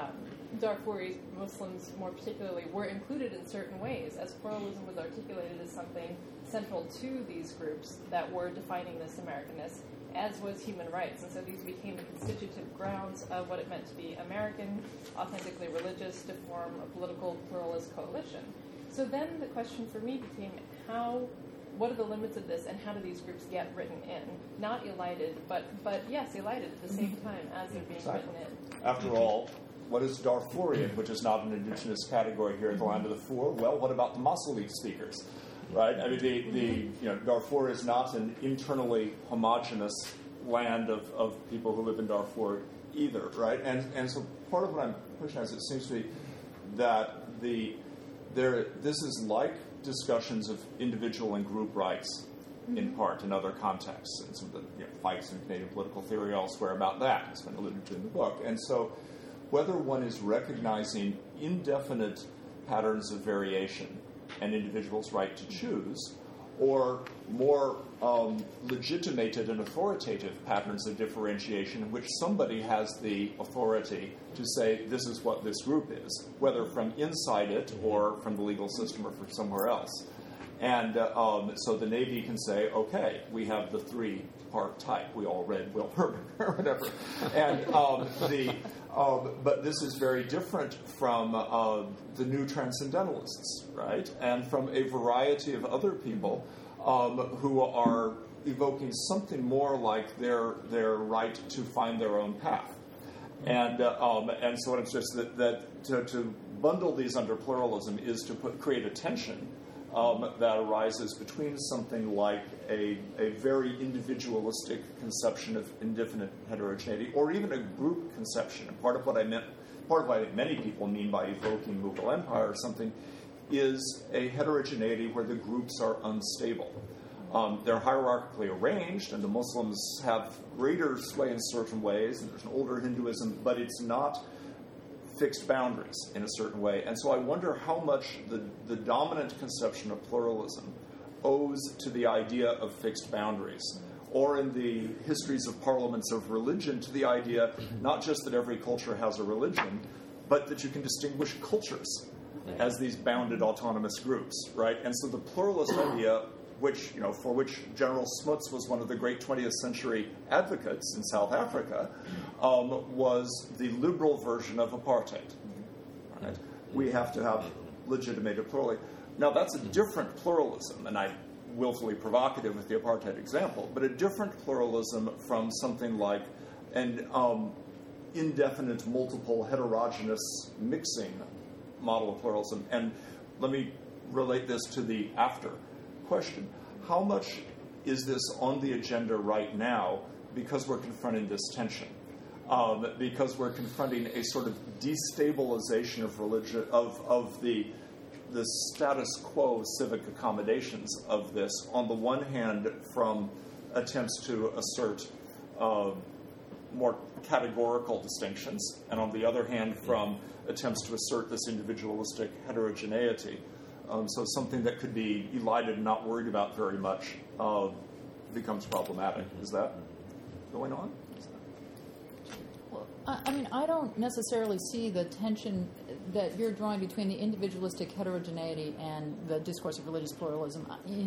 Darfuri Muslims, more particularly, were included in certain ways, as pluralism was articulated as something central to these groups that were defining this Americanness, as was human rights. And so these became the constitutive grounds of what it meant to be American, authentically religious, to form a political pluralist coalition. So then the question for me became, what are the limits of this, and how do these groups get written in? Not elided, but yes, elided at the same time as they're being written in. After all, what is Darfurian, which is not an indigenous category here at the Land of the Four? Well, what about the Masalit speakers? Right? I mean, Darfur is not an internally homogenous land of people who live in Darfur either, right? And so part of what I'm pushing is it seems to me that this is like discussions of individual and group rights in part in other contexts, and some of the fights in Canadian political theory elsewhere about that. It's been alluded to in the book. And so whether one is recognizing indefinite patterns of variation and individuals' right to choose, or more legitimated and authoritative patterns of differentiation in which somebody has the authority to say this is what this group is, whether from inside it or from the legal system or from somewhere else. And so the Navy can say, okay, we have the three-part type. We all read Will Herman or whatever. And but this is very different from the new transcendentalists, right? And from a variety of other people who are evoking something more like their right to find their own path. And so what I'm just that to bundle these under pluralism is to create a tension that arises between something like a very individualistic conception of indefinite heterogeneity, or even a group conception. And part of what I think many people mean by evoking Mughal Empire or something is a heterogeneity where the groups are unstable. They're hierarchically arranged, and the Muslims have greater sway in certain ways, and there's an older Hinduism, but it's not fixed boundaries in a certain way. And so I wonder how much the dominant conception of pluralism owes to the idea of fixed boundaries, or in the histories of parliaments of religion to the idea not just that every culture has a religion, but that you can distinguish cultures as these bounded autonomous groups, right? And so the pluralist idea, for which General Smuts was one of the great 20th century advocates in South Africa, was the liberal version of apartheid. Right? We have to have legitimated pluralism. Now, that's a different pluralism, and I'm willfully provocative with the apartheid example, but a different pluralism from something like an indefinite, multiple, heterogeneous mixing model of pluralism. And let me relate this to the after question. How much is this on the agenda right now because we're confronting this tension? Because we're confronting a sort of destabilization of religion, of the status quo civic accommodations of this, on the one hand from attempts to assert more categorical distinctions, and on the other hand from attempts to assert this individualistic heterogeneity. So something that could be elided and not worried about very much becomes problematic. Is that going on? Well, I mean, I don't necessarily see the tension that you're drawing between the individualistic heterogeneity and the discourse of religious pluralism.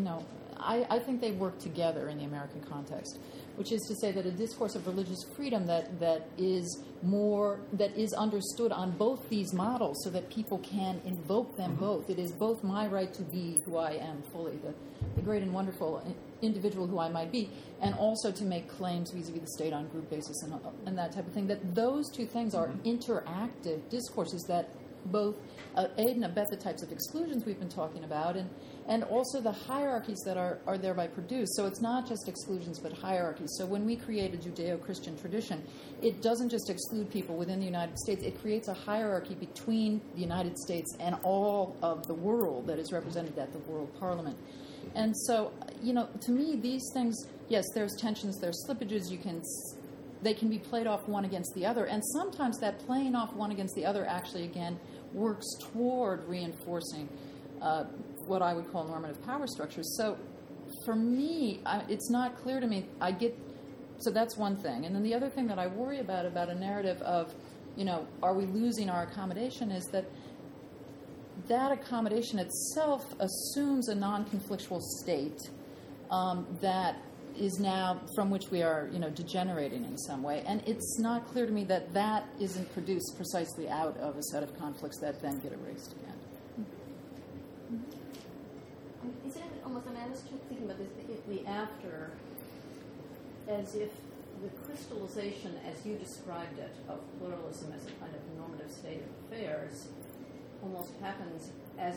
I think they work together in the American context, which is to say that a discourse of religious freedom that is understood on both these models, so that people can invoke them both. It is both my right to be who I am fully, the great and wonderful individual who I might be, and also to make claims vis-a-vis the state on group basis and that type of thing. That those two things are interactive discourses that both aid and abet the types of exclusions we've been talking about, and also the hierarchies that are thereby produced. So it's not just exclusions, but hierarchies. So when we create a Judeo-Christian tradition, it doesn't just exclude people within the United States. It creates a hierarchy between the United States and all of the world that is represented at the World Parliament. And so, to me, these things, yes, there's tensions, there's slippages, they can be played off one against the other, and sometimes that playing off one against the other actually, again, works toward reinforcing what I would call normative power structures. So for me, it's not clear to me. So that's one thing. And then the other thing that I worry about a narrative of are we losing our accommodation, is that accommodation itself assumes a non-conflictual state that is now from which we are, degenerating in some way. And it's not clear to me that isn't produced precisely out of a set of conflicts that then get erased again. Isn't it almost, I was thinking about this, the after, as if the crystallization, as you described it, of pluralism as a kind of normative state of affairs almost happens as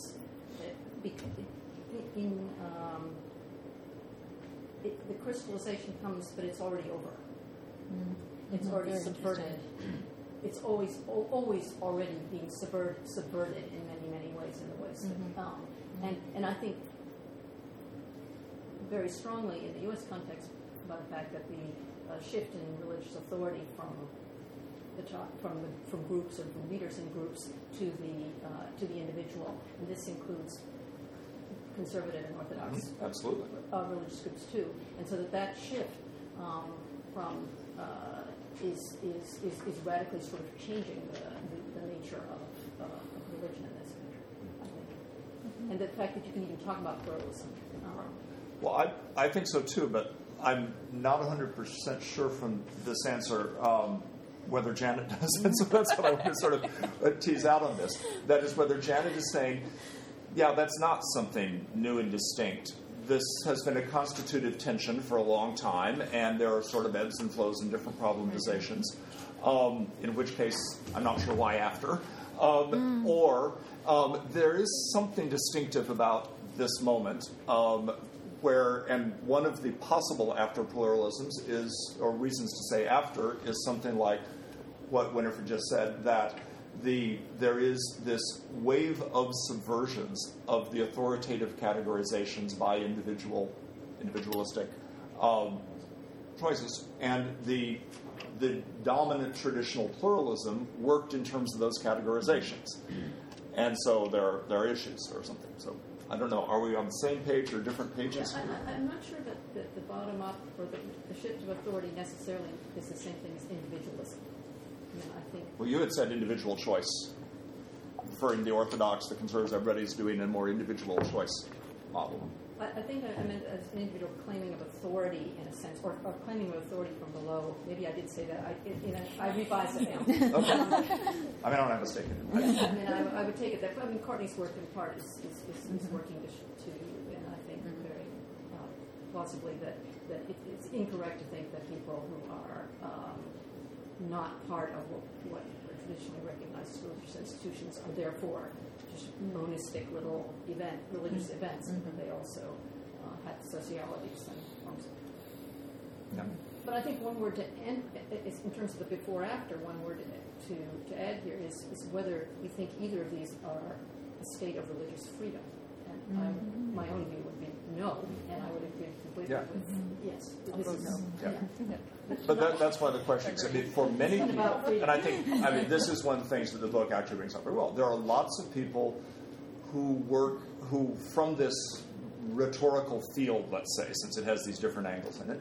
the crystallization comes, but it's already over. Mm-hmm. It's already subverted. It's always already being subverted in many, many ways in the West. Mm-hmm. And I think very strongly in the U.S. context about the fact that the shift in religious authority from the top, from groups or from leaders in groups to the individual, and this includes conservative and Orthodox absolutely religious groups too, and so that shift from is radically sort of changing the nature of religion in this country, I think, and the fact that you can even talk about pluralism. Well, I think so too, but I'm not 100% sure from this answer whether Janet does it, so that's what I want to sort of tease out on this. That is whether Janet is saying, yeah, that's not something new and distinct. This has been a constitutive tension for a long time, and there are sort of ebbs and flows and different problematizations, in which case I'm not sure why after. Or there is something distinctive about this moment and one of the possible after pluralisms is, or reasons to say after, is something like what Winifred just said, that there is this wave of subversions of the authoritative categorizations by individualistic choices, and the dominant traditional pluralism worked in terms of those categorizations, and so there are issues or something. So I don't know. Are we on the same page or different pages? Yeah, I'm not sure that the bottom up or the shift of authority necessarily is the same thing as individualism. I think. Well, you had said individual choice, referring to the Orthodox, the conservatives, everybody's doing a more individual choice model. I think I meant as an individual claiming of authority in a sense, or claiming of authority from below. Maybe I did say that. I revised it now. Okay. I don't have a stake in it. I would take it that. Courtney's work in part is working to, and I think very plausibly that it's incorrect to think that people who are not part of what are traditionally recognized religious institutions are therefore just monistic little religious events, but they also had sociologies and forms of. Yeah. But I think one word to end, in terms of the before-after, one word to add here is whether we think either of these are a state of religious freedom. And my own view would be no, and I would agree completely with yes. This is no. Yeah. But that's one of the questions. I mean, for many people, and I mean, this is one of the things that the book actually brings up very well. There are lots of people who from this rhetorical field, let's say, since it has these different angles in it,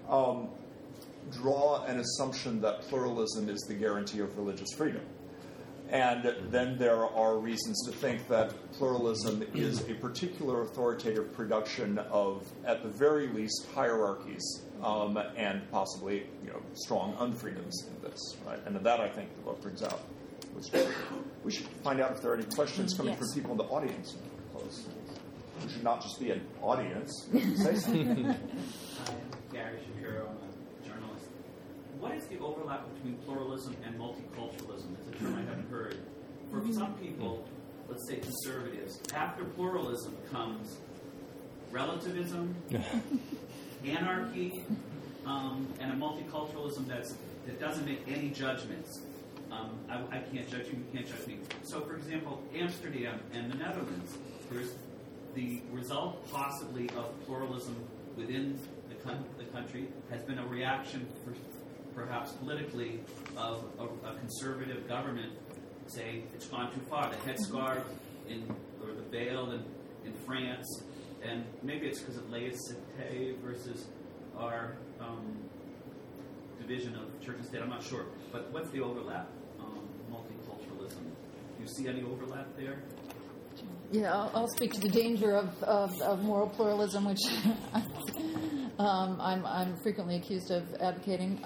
draw an assumption that pluralism is the guarantee of religious freedom. And then there are reasons to think that pluralism is a particular authoritative production of, at the very least, hierarchies and possibly, strong unfreedoms in this. Right? And that, I think, the book brings out. We should find out if there are any questions coming from people in the audience. We should not just be an audience. Say something. I'm Gary Shapiro. I'm a journalist. What is the overlap between pluralism and multiculturalism? It's a term I haven't heard. For some people, let's say conservatives, after pluralism comes relativism, anarchy, and a multiculturalism that doesn't make any judgments. I can't judge you, you can't judge me. So, for example, Amsterdam and the Netherlands, there's the result possibly of pluralism within the country has been a reaction, perhaps politically, of a conservative government saying it's gone too far. The headscarf or the veil in France, and maybe it's because of laïcité versus our division of church and state. I'm not sure. But what's the overlap? you see any overlap there? Yeah, I'll speak to the danger of moral pluralism, which I'm frequently accused of advocating.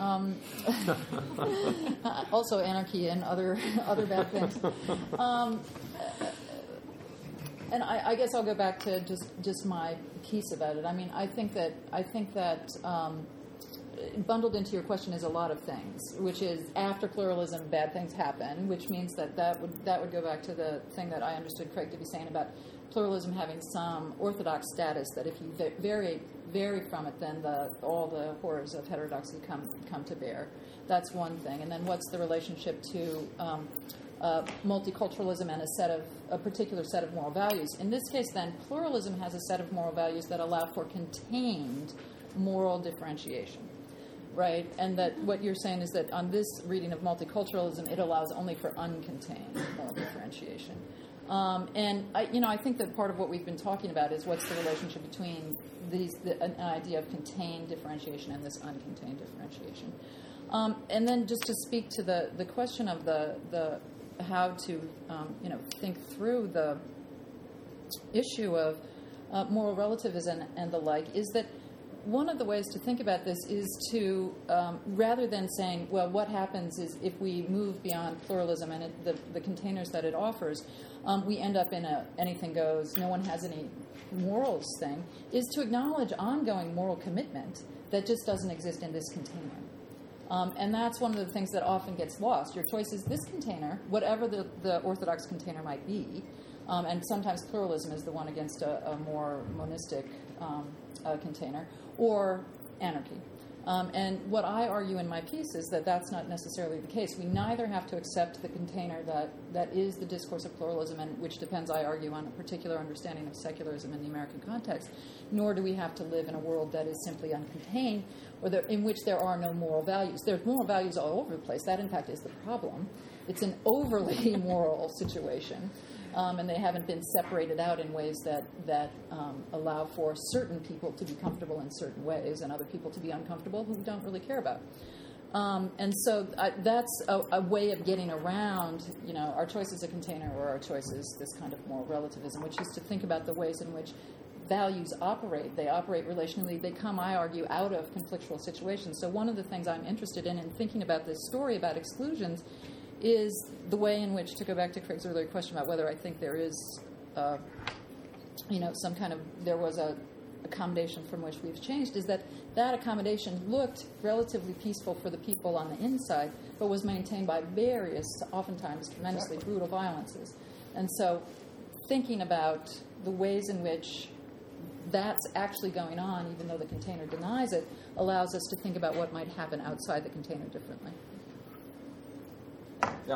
Also, anarchy and other bad things. And I guess I'll go back to just my piece about it. I mean, I think that bundled into your question is a lot of things, which is after pluralism, bad things happen, which means that would go back to the thing that I understood Craig to be saying about pluralism having some orthodox status, that if you vary from it, then all the horrors of heterodoxy come to bear. That's one thing. And then what's the relationship to multiculturalism and a particular set of moral values? In this case, then, pluralism has a set of moral values that allow for contained moral differentiation. Right, and that what you're saying is that on this reading of multiculturalism, it allows only for uncontained moral differentiation. And I think that part of what we've been talking about is what's the relationship between an idea of contained differentiation and this uncontained differentiation. And then just to speak to the question of the how to think through the issue of moral relativism and the like, is that one of the ways to think about this is to, rather than saying, well, what happens is if we move beyond pluralism and the containers that it offers, we end up in a anything goes, no one has any morals thing, is to acknowledge ongoing moral commitment that just doesn't exist in this container. And that's one of the things that often gets lost. Your choice is this container, whatever the orthodox container might be, and sometimes pluralism is the one against a more monistic container, or anarchy. And what I argue in my piece is that that's not necessarily the case. We neither have to accept the container that is the discourse of pluralism, and which depends, I argue, on a particular understanding of secularism in the American context, nor do we have to live in a world that is simply uncontained, or in which there are no moral values. There's moral values all over the place. That, in fact, is the problem. It's an overly moral situation. And they haven't been separated out in ways that allow for certain people to be comfortable in certain ways and other people to be uncomfortable who we don't really care about. And so that's a way of getting around, our choice is a container or our choice is this kind of moral relativism, which is to think about the ways in which values operate. They operate relationally. They come, I argue, out of conflictual situations. So one of the things I'm interested in thinking about this story about exclusions is the way in which, to go back to Craig's earlier question about whether I think there is, some kind of, there was a accommodation from which we've changed, is that accommodation looked relatively peaceful for the people on the inside, but was maintained by various, oftentimes tremendously brutal violences. And so thinking about the ways in which that's actually going on, even though the container denies it, allows us to think about what might happen outside the container differently. Yeah.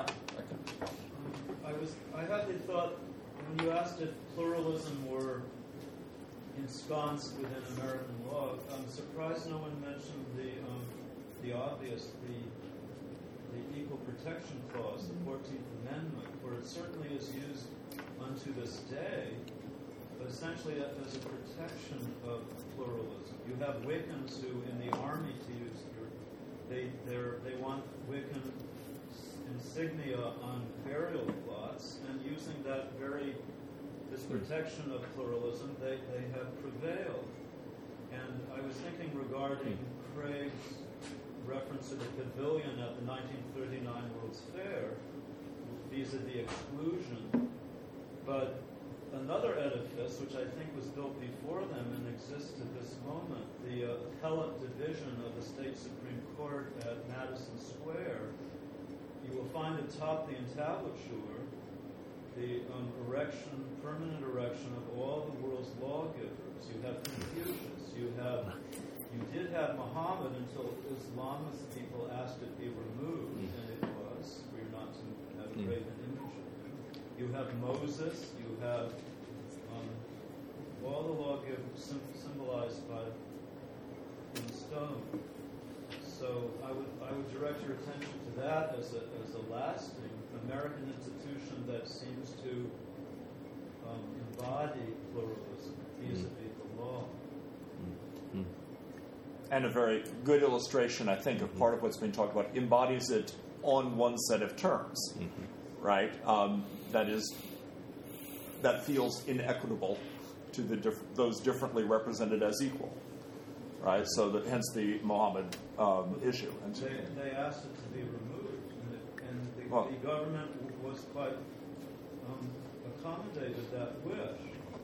I had the thought when you asked if pluralism were ensconced within American law, I'm surprised no one mentioned the obvious, the Equal Protection Clause, the 14th Amendment, where it certainly is used unto this day, but essentially as a protection of pluralism. You have Wiccans who, in the army, to use they want Wiccan insignia on burial plots, and using this protection of pluralism, they have prevailed. And I was thinking regarding Craig's reference to the pavilion at the 1939 World's Fair, vis-a-vis exclusion, but another edifice, which I think was built before them and exists at this moment, the appellate division of the State Supreme Court at Madison Square, you will find atop the entablature the permanent erection of all the world's lawgivers. You have Confucius. You did have Muhammad until Islamist people asked it be removed, and it was. We're not to have a graven image of him. You have Moses. You have all the lawgivers symbolized in stone. So I would direct your attention to that as a lasting American institution that seems to embody pluralism vis-a-vis the law. And a very good illustration, I think, of part of what's being talked about, embodies it on one set of terms. right? That feels inequitable to those differently represented as equal, right? So hence the Mohammed issue. And they asked it to be removed, and the government was quite accommodated that wish.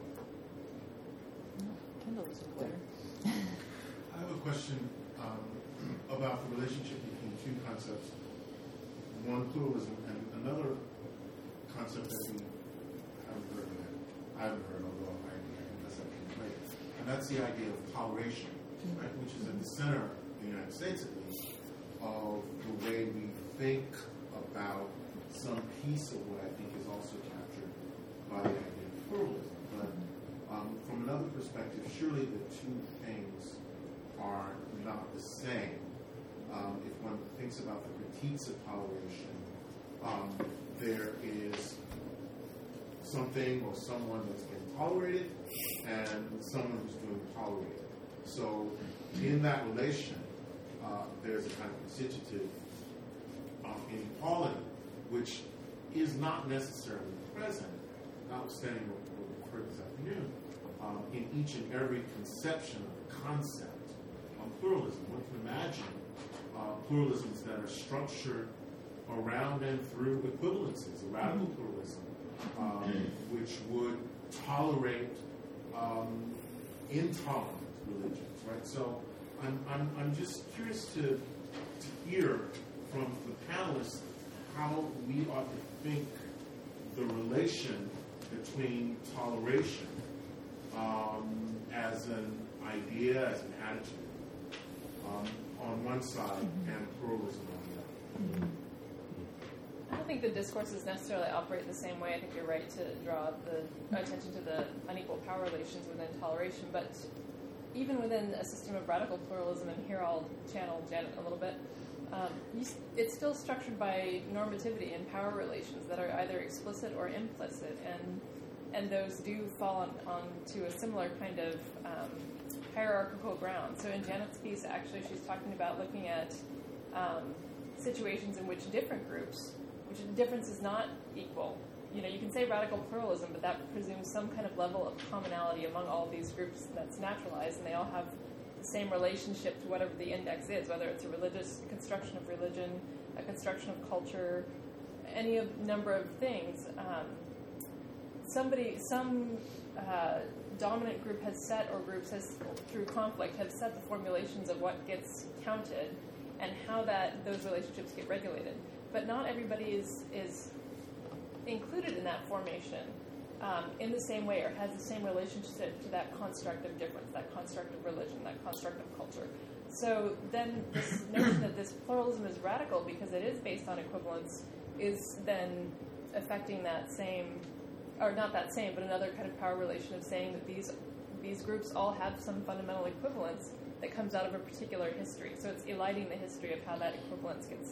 Kendall was clear. I have a question about the relationship between two concepts. One, pluralism, and another concept that we haven't heard, although I guess I can play it. And that's the idea of toleration, right, which is at the center, in the United States at least, of the way we think about some piece of what I think is also captured by the idea of pluralism. But from another perspective, surely the two things are not the same. If one thinks about the critiques of toleration, there is something or someone that's been tolerated and someone who's doing tolerated. So in that relation, there's a kind of constitutive inequality, which is not necessarily present, notwithstanding what we've heard this afternoon, in each and every conception of the concept of pluralism. One can imagine pluralisms that are structured around and through equivalences, a radical pluralism, which would tolerate intolerant religions, right? So I'm just curious to hear from the panelists how we ought to think the relation between toleration as an idea, as an attitude, on one side, and pluralism on the other. I don't think the discourses necessarily operate the same way. I think you're right to draw the attention to the unequal power relations within toleration, but even within a system of radical pluralism, and here I'll channel Janet a little bit, it's still structured by normativity and power relations that are either explicit or implicit, and those do fall onto a similar kind of hierarchical ground. So in Janet's piece, actually, she's talking about looking at situations in which different groups, which the difference is not equal. You know, you can say radical pluralism, but that presumes some kind of level of commonality among all of these groups that's naturalized, and they all have the same relationship to whatever the index is, whether it's a religious construction of religion, a construction of culture, any number of things. Some dominant group has set, or groups has, through conflict, have set the formulations of what gets counted and how those relationships get regulated. But not everybody is included in that formation in the same way, or has the same relationship to that construct of difference, that construct of religion, that construct of culture. So then this notion that this pluralism is radical because it is based on equivalence is then affecting that same, or not that same, but another kind of power relation of saying that these groups all have some fundamental equivalence that comes out of a particular history. So it's eliding the history of how that equivalence gets,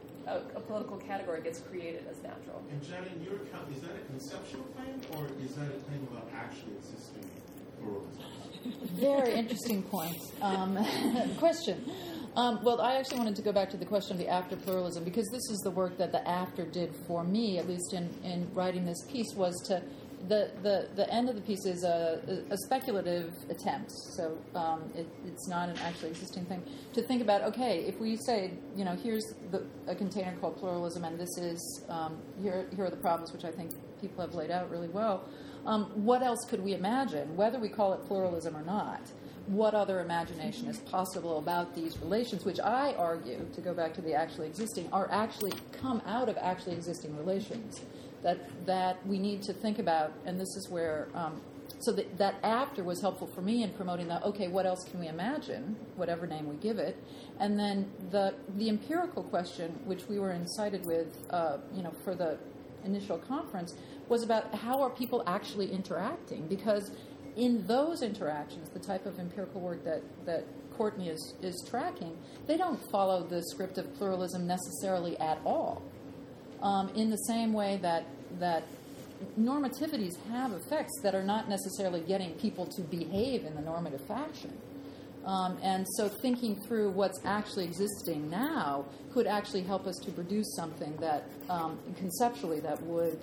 a political category gets created as natural. And Janet, in your account, is that a conceptual claim, or is that a claim about actually existing pluralism? Very interesting point. Question. Well, I actually wanted to go back to the question of the after pluralism, because this is the work that the after did for me, at least in writing this piece, was to the end of the piece is a speculative attempt, so it's not an actually existing thing, to think about, okay, if we say, you know, here's a container called pluralism, and this is, here are the problems, which I think people have laid out really well, what else could we imagine, whether we call it pluralism or not? What other imagination is possible about these relations, which I argue, to go back to the actually existing, are actually come out of actually existing relations that we need to think about, and this is where, so that after was helpful for me in promoting the, okay, what else can we imagine, whatever name we give it, and then the empirical question, which we were incited with, for the initial conference, was about how are people actually interacting, because in those interactions, the type of empirical work that Courtney is tracking, they don't follow the script of pluralism necessarily at all. In the same way that normativities have effects that are not necessarily getting people to behave in the normative fashion. And so thinking through what's actually existing now could actually help us to produce something that conceptually that would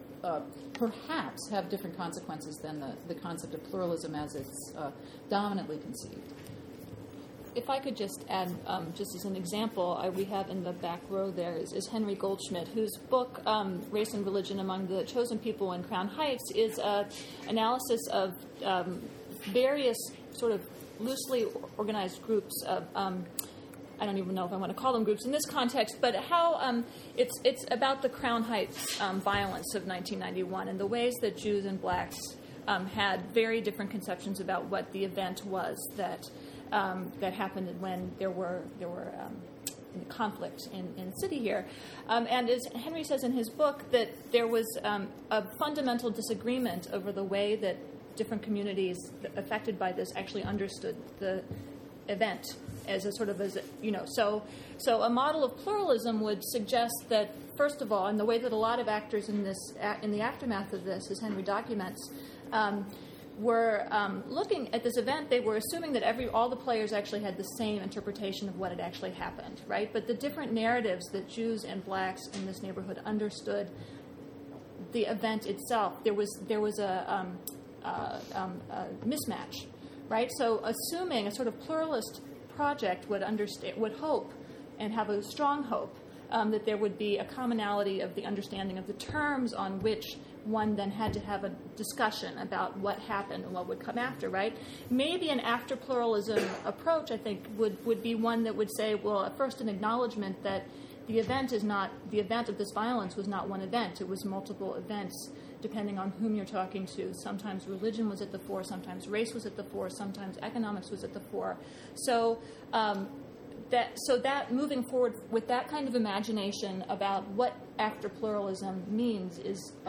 perhaps have different consequences than the concept of pluralism as it's dominantly conceived. If I could just add, just as an example, we have in the back row there is Henry Goldschmidt, whose book, Race and Religion Among the Chosen People in Crown Heights, is an analysis of various sort of loosely organized groups of, I don't even know if I want to call them groups in this context, but how it's about the Crown Heights violence of 1991 and the ways that Jews and blacks had very different conceptions about what the event was that happened when there were conflict in the city here. And as Henry says in his book, that there was a fundamental disagreement over the way that different communities affected by this actually understood the event as a sort of so a model of pluralism would suggest that, first of all, and the way that a lot of actors in the aftermath of this, as Henry documents, were looking at this event, they were assuming that all the players actually had the same interpretation of what had actually happened, right? But the different narratives that Jews and blacks in this neighborhood understood the event itself, there was a mismatch, right? So assuming a sort of pluralist project would hope and have a strong hope that there would be a commonality of the understanding of the terms on which one then had to have a discussion about what happened and what would come after, right? Maybe an after pluralism approach, I think, would be one that would say, well, at first an acknowledgement that the event of this violence was not one event. It was multiple events depending on whom you're talking to. Sometimes religion was at the fore, sometimes race was at the fore, sometimes economics was at the fore. So that moving forward with that kind of imagination about what after pluralism means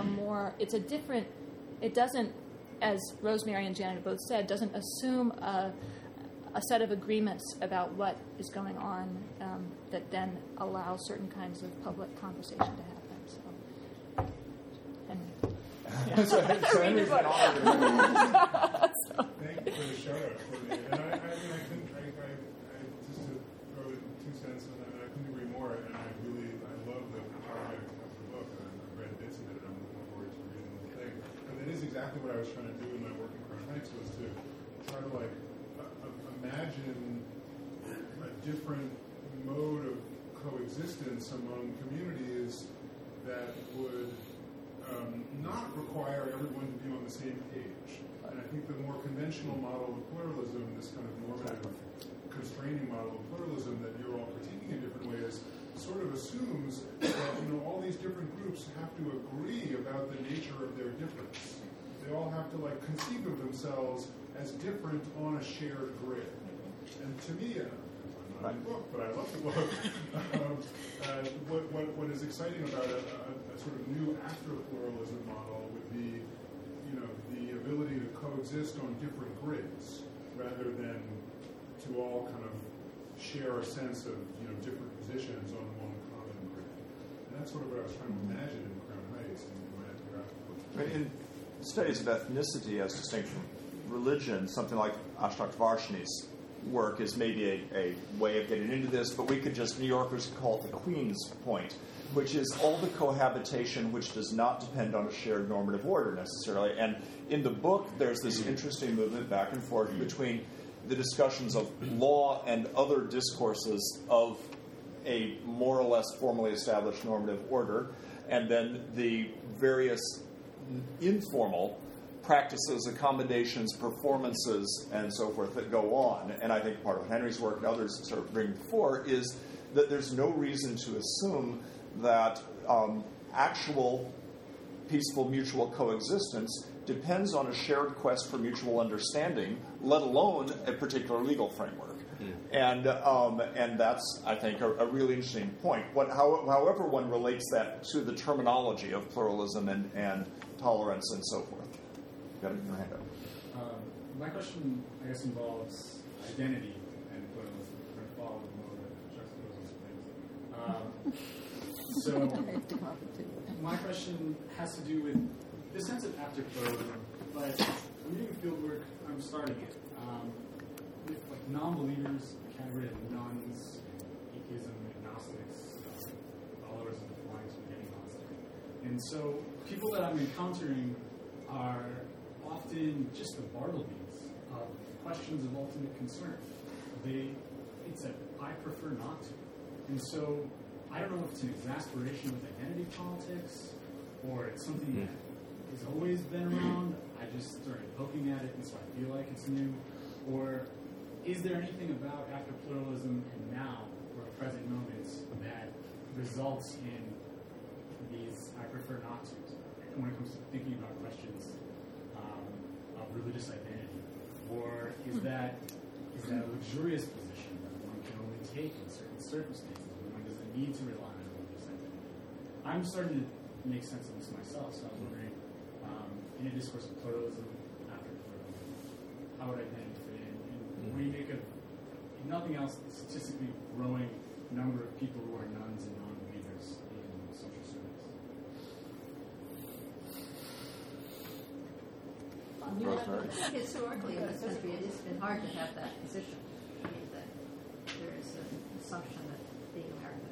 it doesn't, as Rosemary and Janet both said, doesn't assume a set of agreements about what is going on that then allows certain kinds of public conversation to happen. So, Henry. So Henry's an author. Thank you for the shout out, Courtney. And I just to throw in 2 cents, and I couldn't agree more. And I love the project of the book. I've read bits of it, and I'm looking forward to reading the thing. And that is exactly what I was trying to do in my work in Crown Heights, was to try to imagine a different mode of coexistence among communities that would not require everyone to be on the same page. And I think the more conventional model of pluralism, this kind of normative, constraining model of pluralism that you're all critiquing in different ways, sort of assumes that all these different groups have to agree about the nature of their difference. They all have to conceive of themselves as different on a shared grid. And to me, I'm not in the book, but I love the book. What is exciting about a sort of new after pluralism model would be, the ability to coexist on different grids rather than to all kind of share a sense of different positions on one common grid. And that's sort of what I was trying to imagine in Crown Heights and in my ethnographic. In studies of ethnicity as distinct from religion, something like Ashtok Varshni's work is maybe a way of getting into this, but we could just, New Yorkers call it the Queen's point, which is all the cohabitation which does not depend on a shared normative order necessarily. And in the book, there's this interesting movement back and forth between the discussions of law and other discourses of a more or less formally established normative order, and then the various informal practices, accommodations, performances, and so forth that go on. And I think part of Henry's work and others sort of bring before is that there's no reason to assume that actual peaceful mutual coexistence depends on a shared quest for mutual understanding, let alone a particular legal framework. And that's, I think, a really interesting point. However one relates that to the terminology of pluralism and tolerance and so forth. Got your hand up. My question, I guess, involves identity and pluralism. We're going to follow the mode that juxtaposes things. My question has to do with the sense of after pluralism, but I'm doing fieldwork, I'm starting it. with like non-believers, category of nuns, atheism, agnostics, followers of the flying spaghetti monster. And so people that I'm encountering are often just the Bartleby's of questions of ultimate concern. It's a I prefer not to. And so I don't know if it's an exasperation with identity politics or it's something that has always been around. I just started poking at it and so I feel like it's new. Or is there anything about after pluralism and now or present moments that results in these I prefer not to when it comes to thinking about questions of religious identity? Or is that a luxurious position that one can only take in certain circumstances when one doesn't need to rely on religious identity? I'm starting to make sense of this myself, so I was wondering, in a discourse of pluralism, after pluralism, how would identity fit in? And when you make of, if nothing else, the statistically growing number of people who are nuns and non-believers in social service. Historically, in this country, it has been hard to have that position. I mean, that there is an assumption that being American,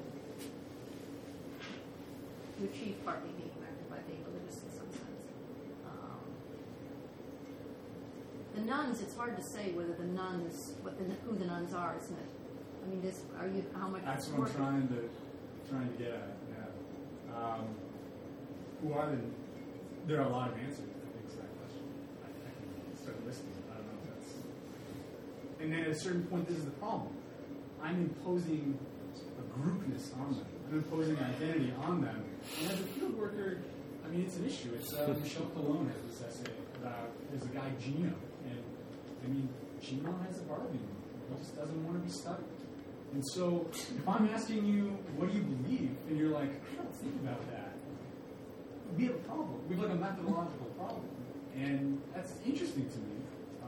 you achieve partly being American by being religious in some sense. The nuns, it's hard to say whether the nuns, who the nuns are, isn't it? I mean, how much? That's what I'm trying to get at. Yeah. Who are the? There are a lot of answers. Listing. I don't know if that's. And then at a certain point, this is the problem. I'm imposing a groupness on them. I'm imposing identity on them. And as a field worker, I mean, it's an issue. It's Michelle Colon has this essay about there's a guy Gino, and I mean, Gino has a Barbie. He just doesn't want to be studied. And so, if I'm asking you, what do you believe, and you're like, I don't think about that, we have a problem. We have like a methodological problem. And that's interesting to me.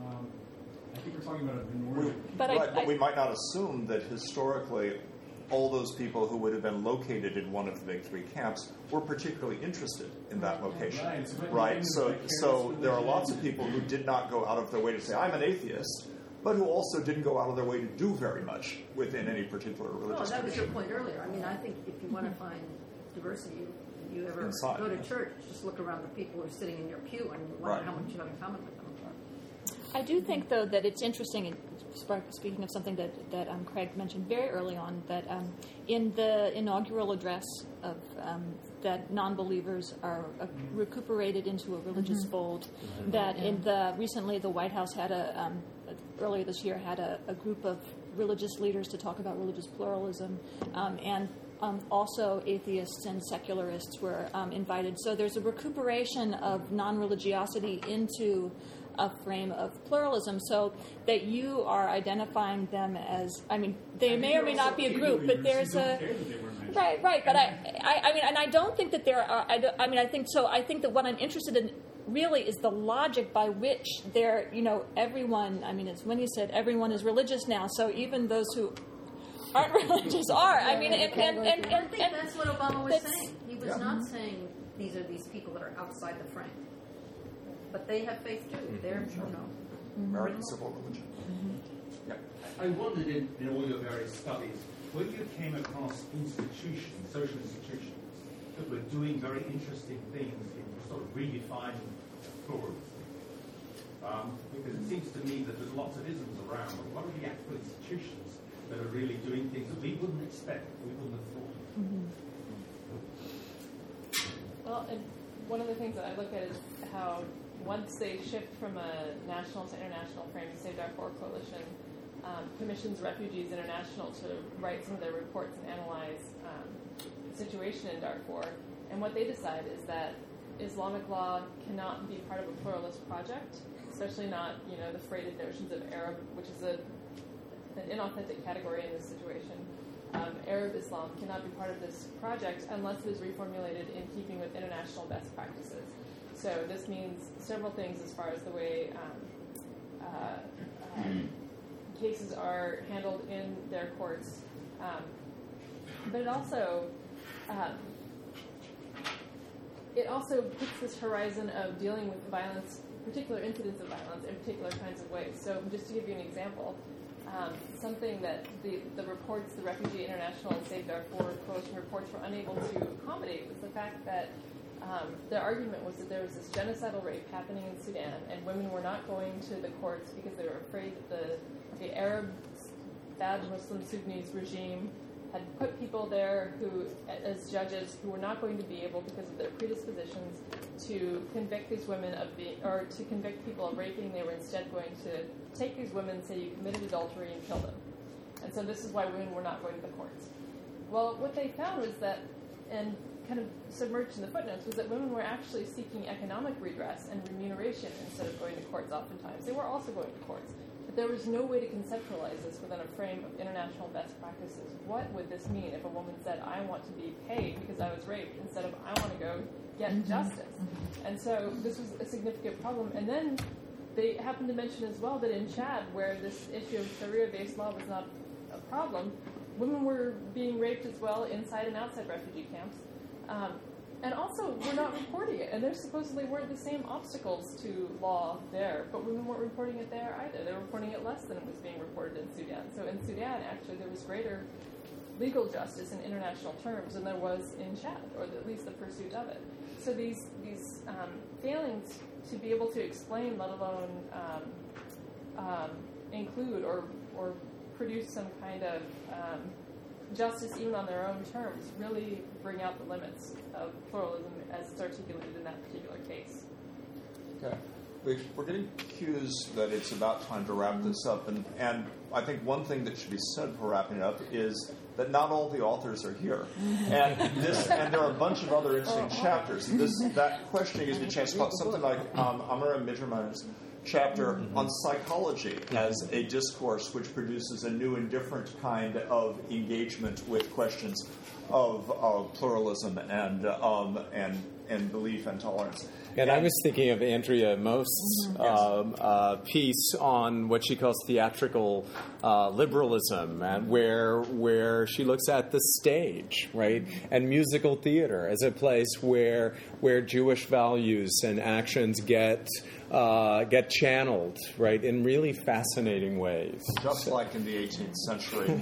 I think we're talking about a minority. But we might not assume that historically all those people who would have been located in one of the big three camps were particularly interested in that location. Right? So there are lots of people who did not go out of their way to say, I'm an atheist, but who also didn't go out of their way to do very much within any particular religious that was your point earlier. I mean, I think if you want to find diversity, you ever go to church, just look around the people who are sitting in your pew and wonder how much you have in common with them. I do think, though, that it's interesting, and speaking of something that Craig mentioned very early on, that in the inaugural address of that non-believers are recuperated into a religious fold, that recently the White House had earlier this year had a group of religious leaders to talk about religious pluralism, and also atheists and secularists were invited. So there's a recuperation of non-religiosity into a frame of pluralism, so that you are identifying them as, I mean, they may or may not be a group, but there's a... Right, but I mean, and I don't think that there are, I think that what I'm interested in really is the logic by which everyone, I mean, as Winnie said, everyone is religious now, so even those who aren't religious are. I mean, and I think that's what Obama was saying. He was not saying these are these people that are outside the frame, but they have faith too. They're American civil religion. Yeah. I wondered in all your various studies when you came across institutions, social institutions, that were doing very interesting things in sort of redefining pluralism. Because it seems to me that there's lots of isms around, but what are the actual institutions that are really doing things that we wouldn't expect, we wouldn't have thought of? Well, and one of the things that I look at is how once they shift from a national to international frame, the Save Darfur Coalition commissions Refugees International to write some of their reports and analyze the situation in Darfur. And what they decide is that Islamic law cannot be part of a pluralist project, especially not, the freighted notions of Arab, which is an inauthentic category in this situation. Arab Islam cannot be part of this project unless it is reformulated in keeping with international best practices. So this means several things as far as the way cases are handled in their courts. But it also it also puts this horizon of dealing with violence, particular incidents of violence in particular kinds of ways. So just to give you an example, something that the reports, the Refugee International and Save Darfur Coalition reports were unable to accommodate was the fact that their argument was that there was this genocidal rape happening in Sudan, and women were not going to the courts because they were afraid that the Arab bad Muslim Sudanese regime had put people there who, as judges, who were not going to be able, because of their predispositions, to convict these women or to convict people of raping. They were instead going to take these women, say you committed adultery, and kill them. And so this is why women were not going to the courts. Well, what they found was that, and kind of submerged in the footnotes, was that women were actually seeking economic redress and remuneration instead of going to courts oftentimes. They were also going to courts. But there was no way to conceptualize this within a frame of international best practices. What would this mean if a woman said, I want to be paid because I was raped, instead of I want to go get justice? And so this was a significant problem. And then they happened to mention as well that in Chad, where this issue of Sharia-based law was not a problem, women were being raped as well inside and outside refugee camps. And also, we're not reporting it. And there supposedly weren't the same obstacles to law there, but women weren't reporting it there either. They were reporting it less than it was being reported in Sudan. So in Sudan, actually, there was greater legal justice in international terms than there was in Chad, or at least the pursuit of it. So these failings to be able to explain, let alone include or produce some kind of justice even on their own terms, really bring out the limits of pluralism as it's articulated in that particular case. Okay. We're getting cues that it's about time to wrap this up, and I think one thing that should be said for wrapping it up is that not all the authors are here, and there are a bunch of other interesting chapters. That question gives me a chance to talk something like Amira Midgerman's chapter on psychology as a discourse which produces a new and different kind of engagement with questions of pluralism and belief and tolerance. And I was thinking of Andrea Most's piece on what she calls theatrical liberalism, and where she looks at the stage, right, and musical theater as a place where Jewish values and actions get channeled, right, in really fascinating ways. Just like in the 18th century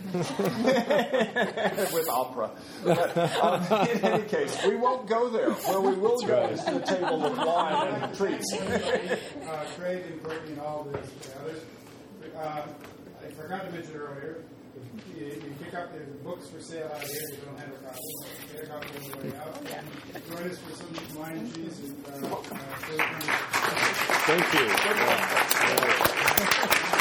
with opera. But, in any case, we won't go there. Where we will go is to the table with wine and treats. Craig and Courtney and all the others. I forgot to mention earlier, you pick up the books for sale out here. You don't have a copy. Get a copy on the way out. Join us for some wine and cheese. And, Thank you.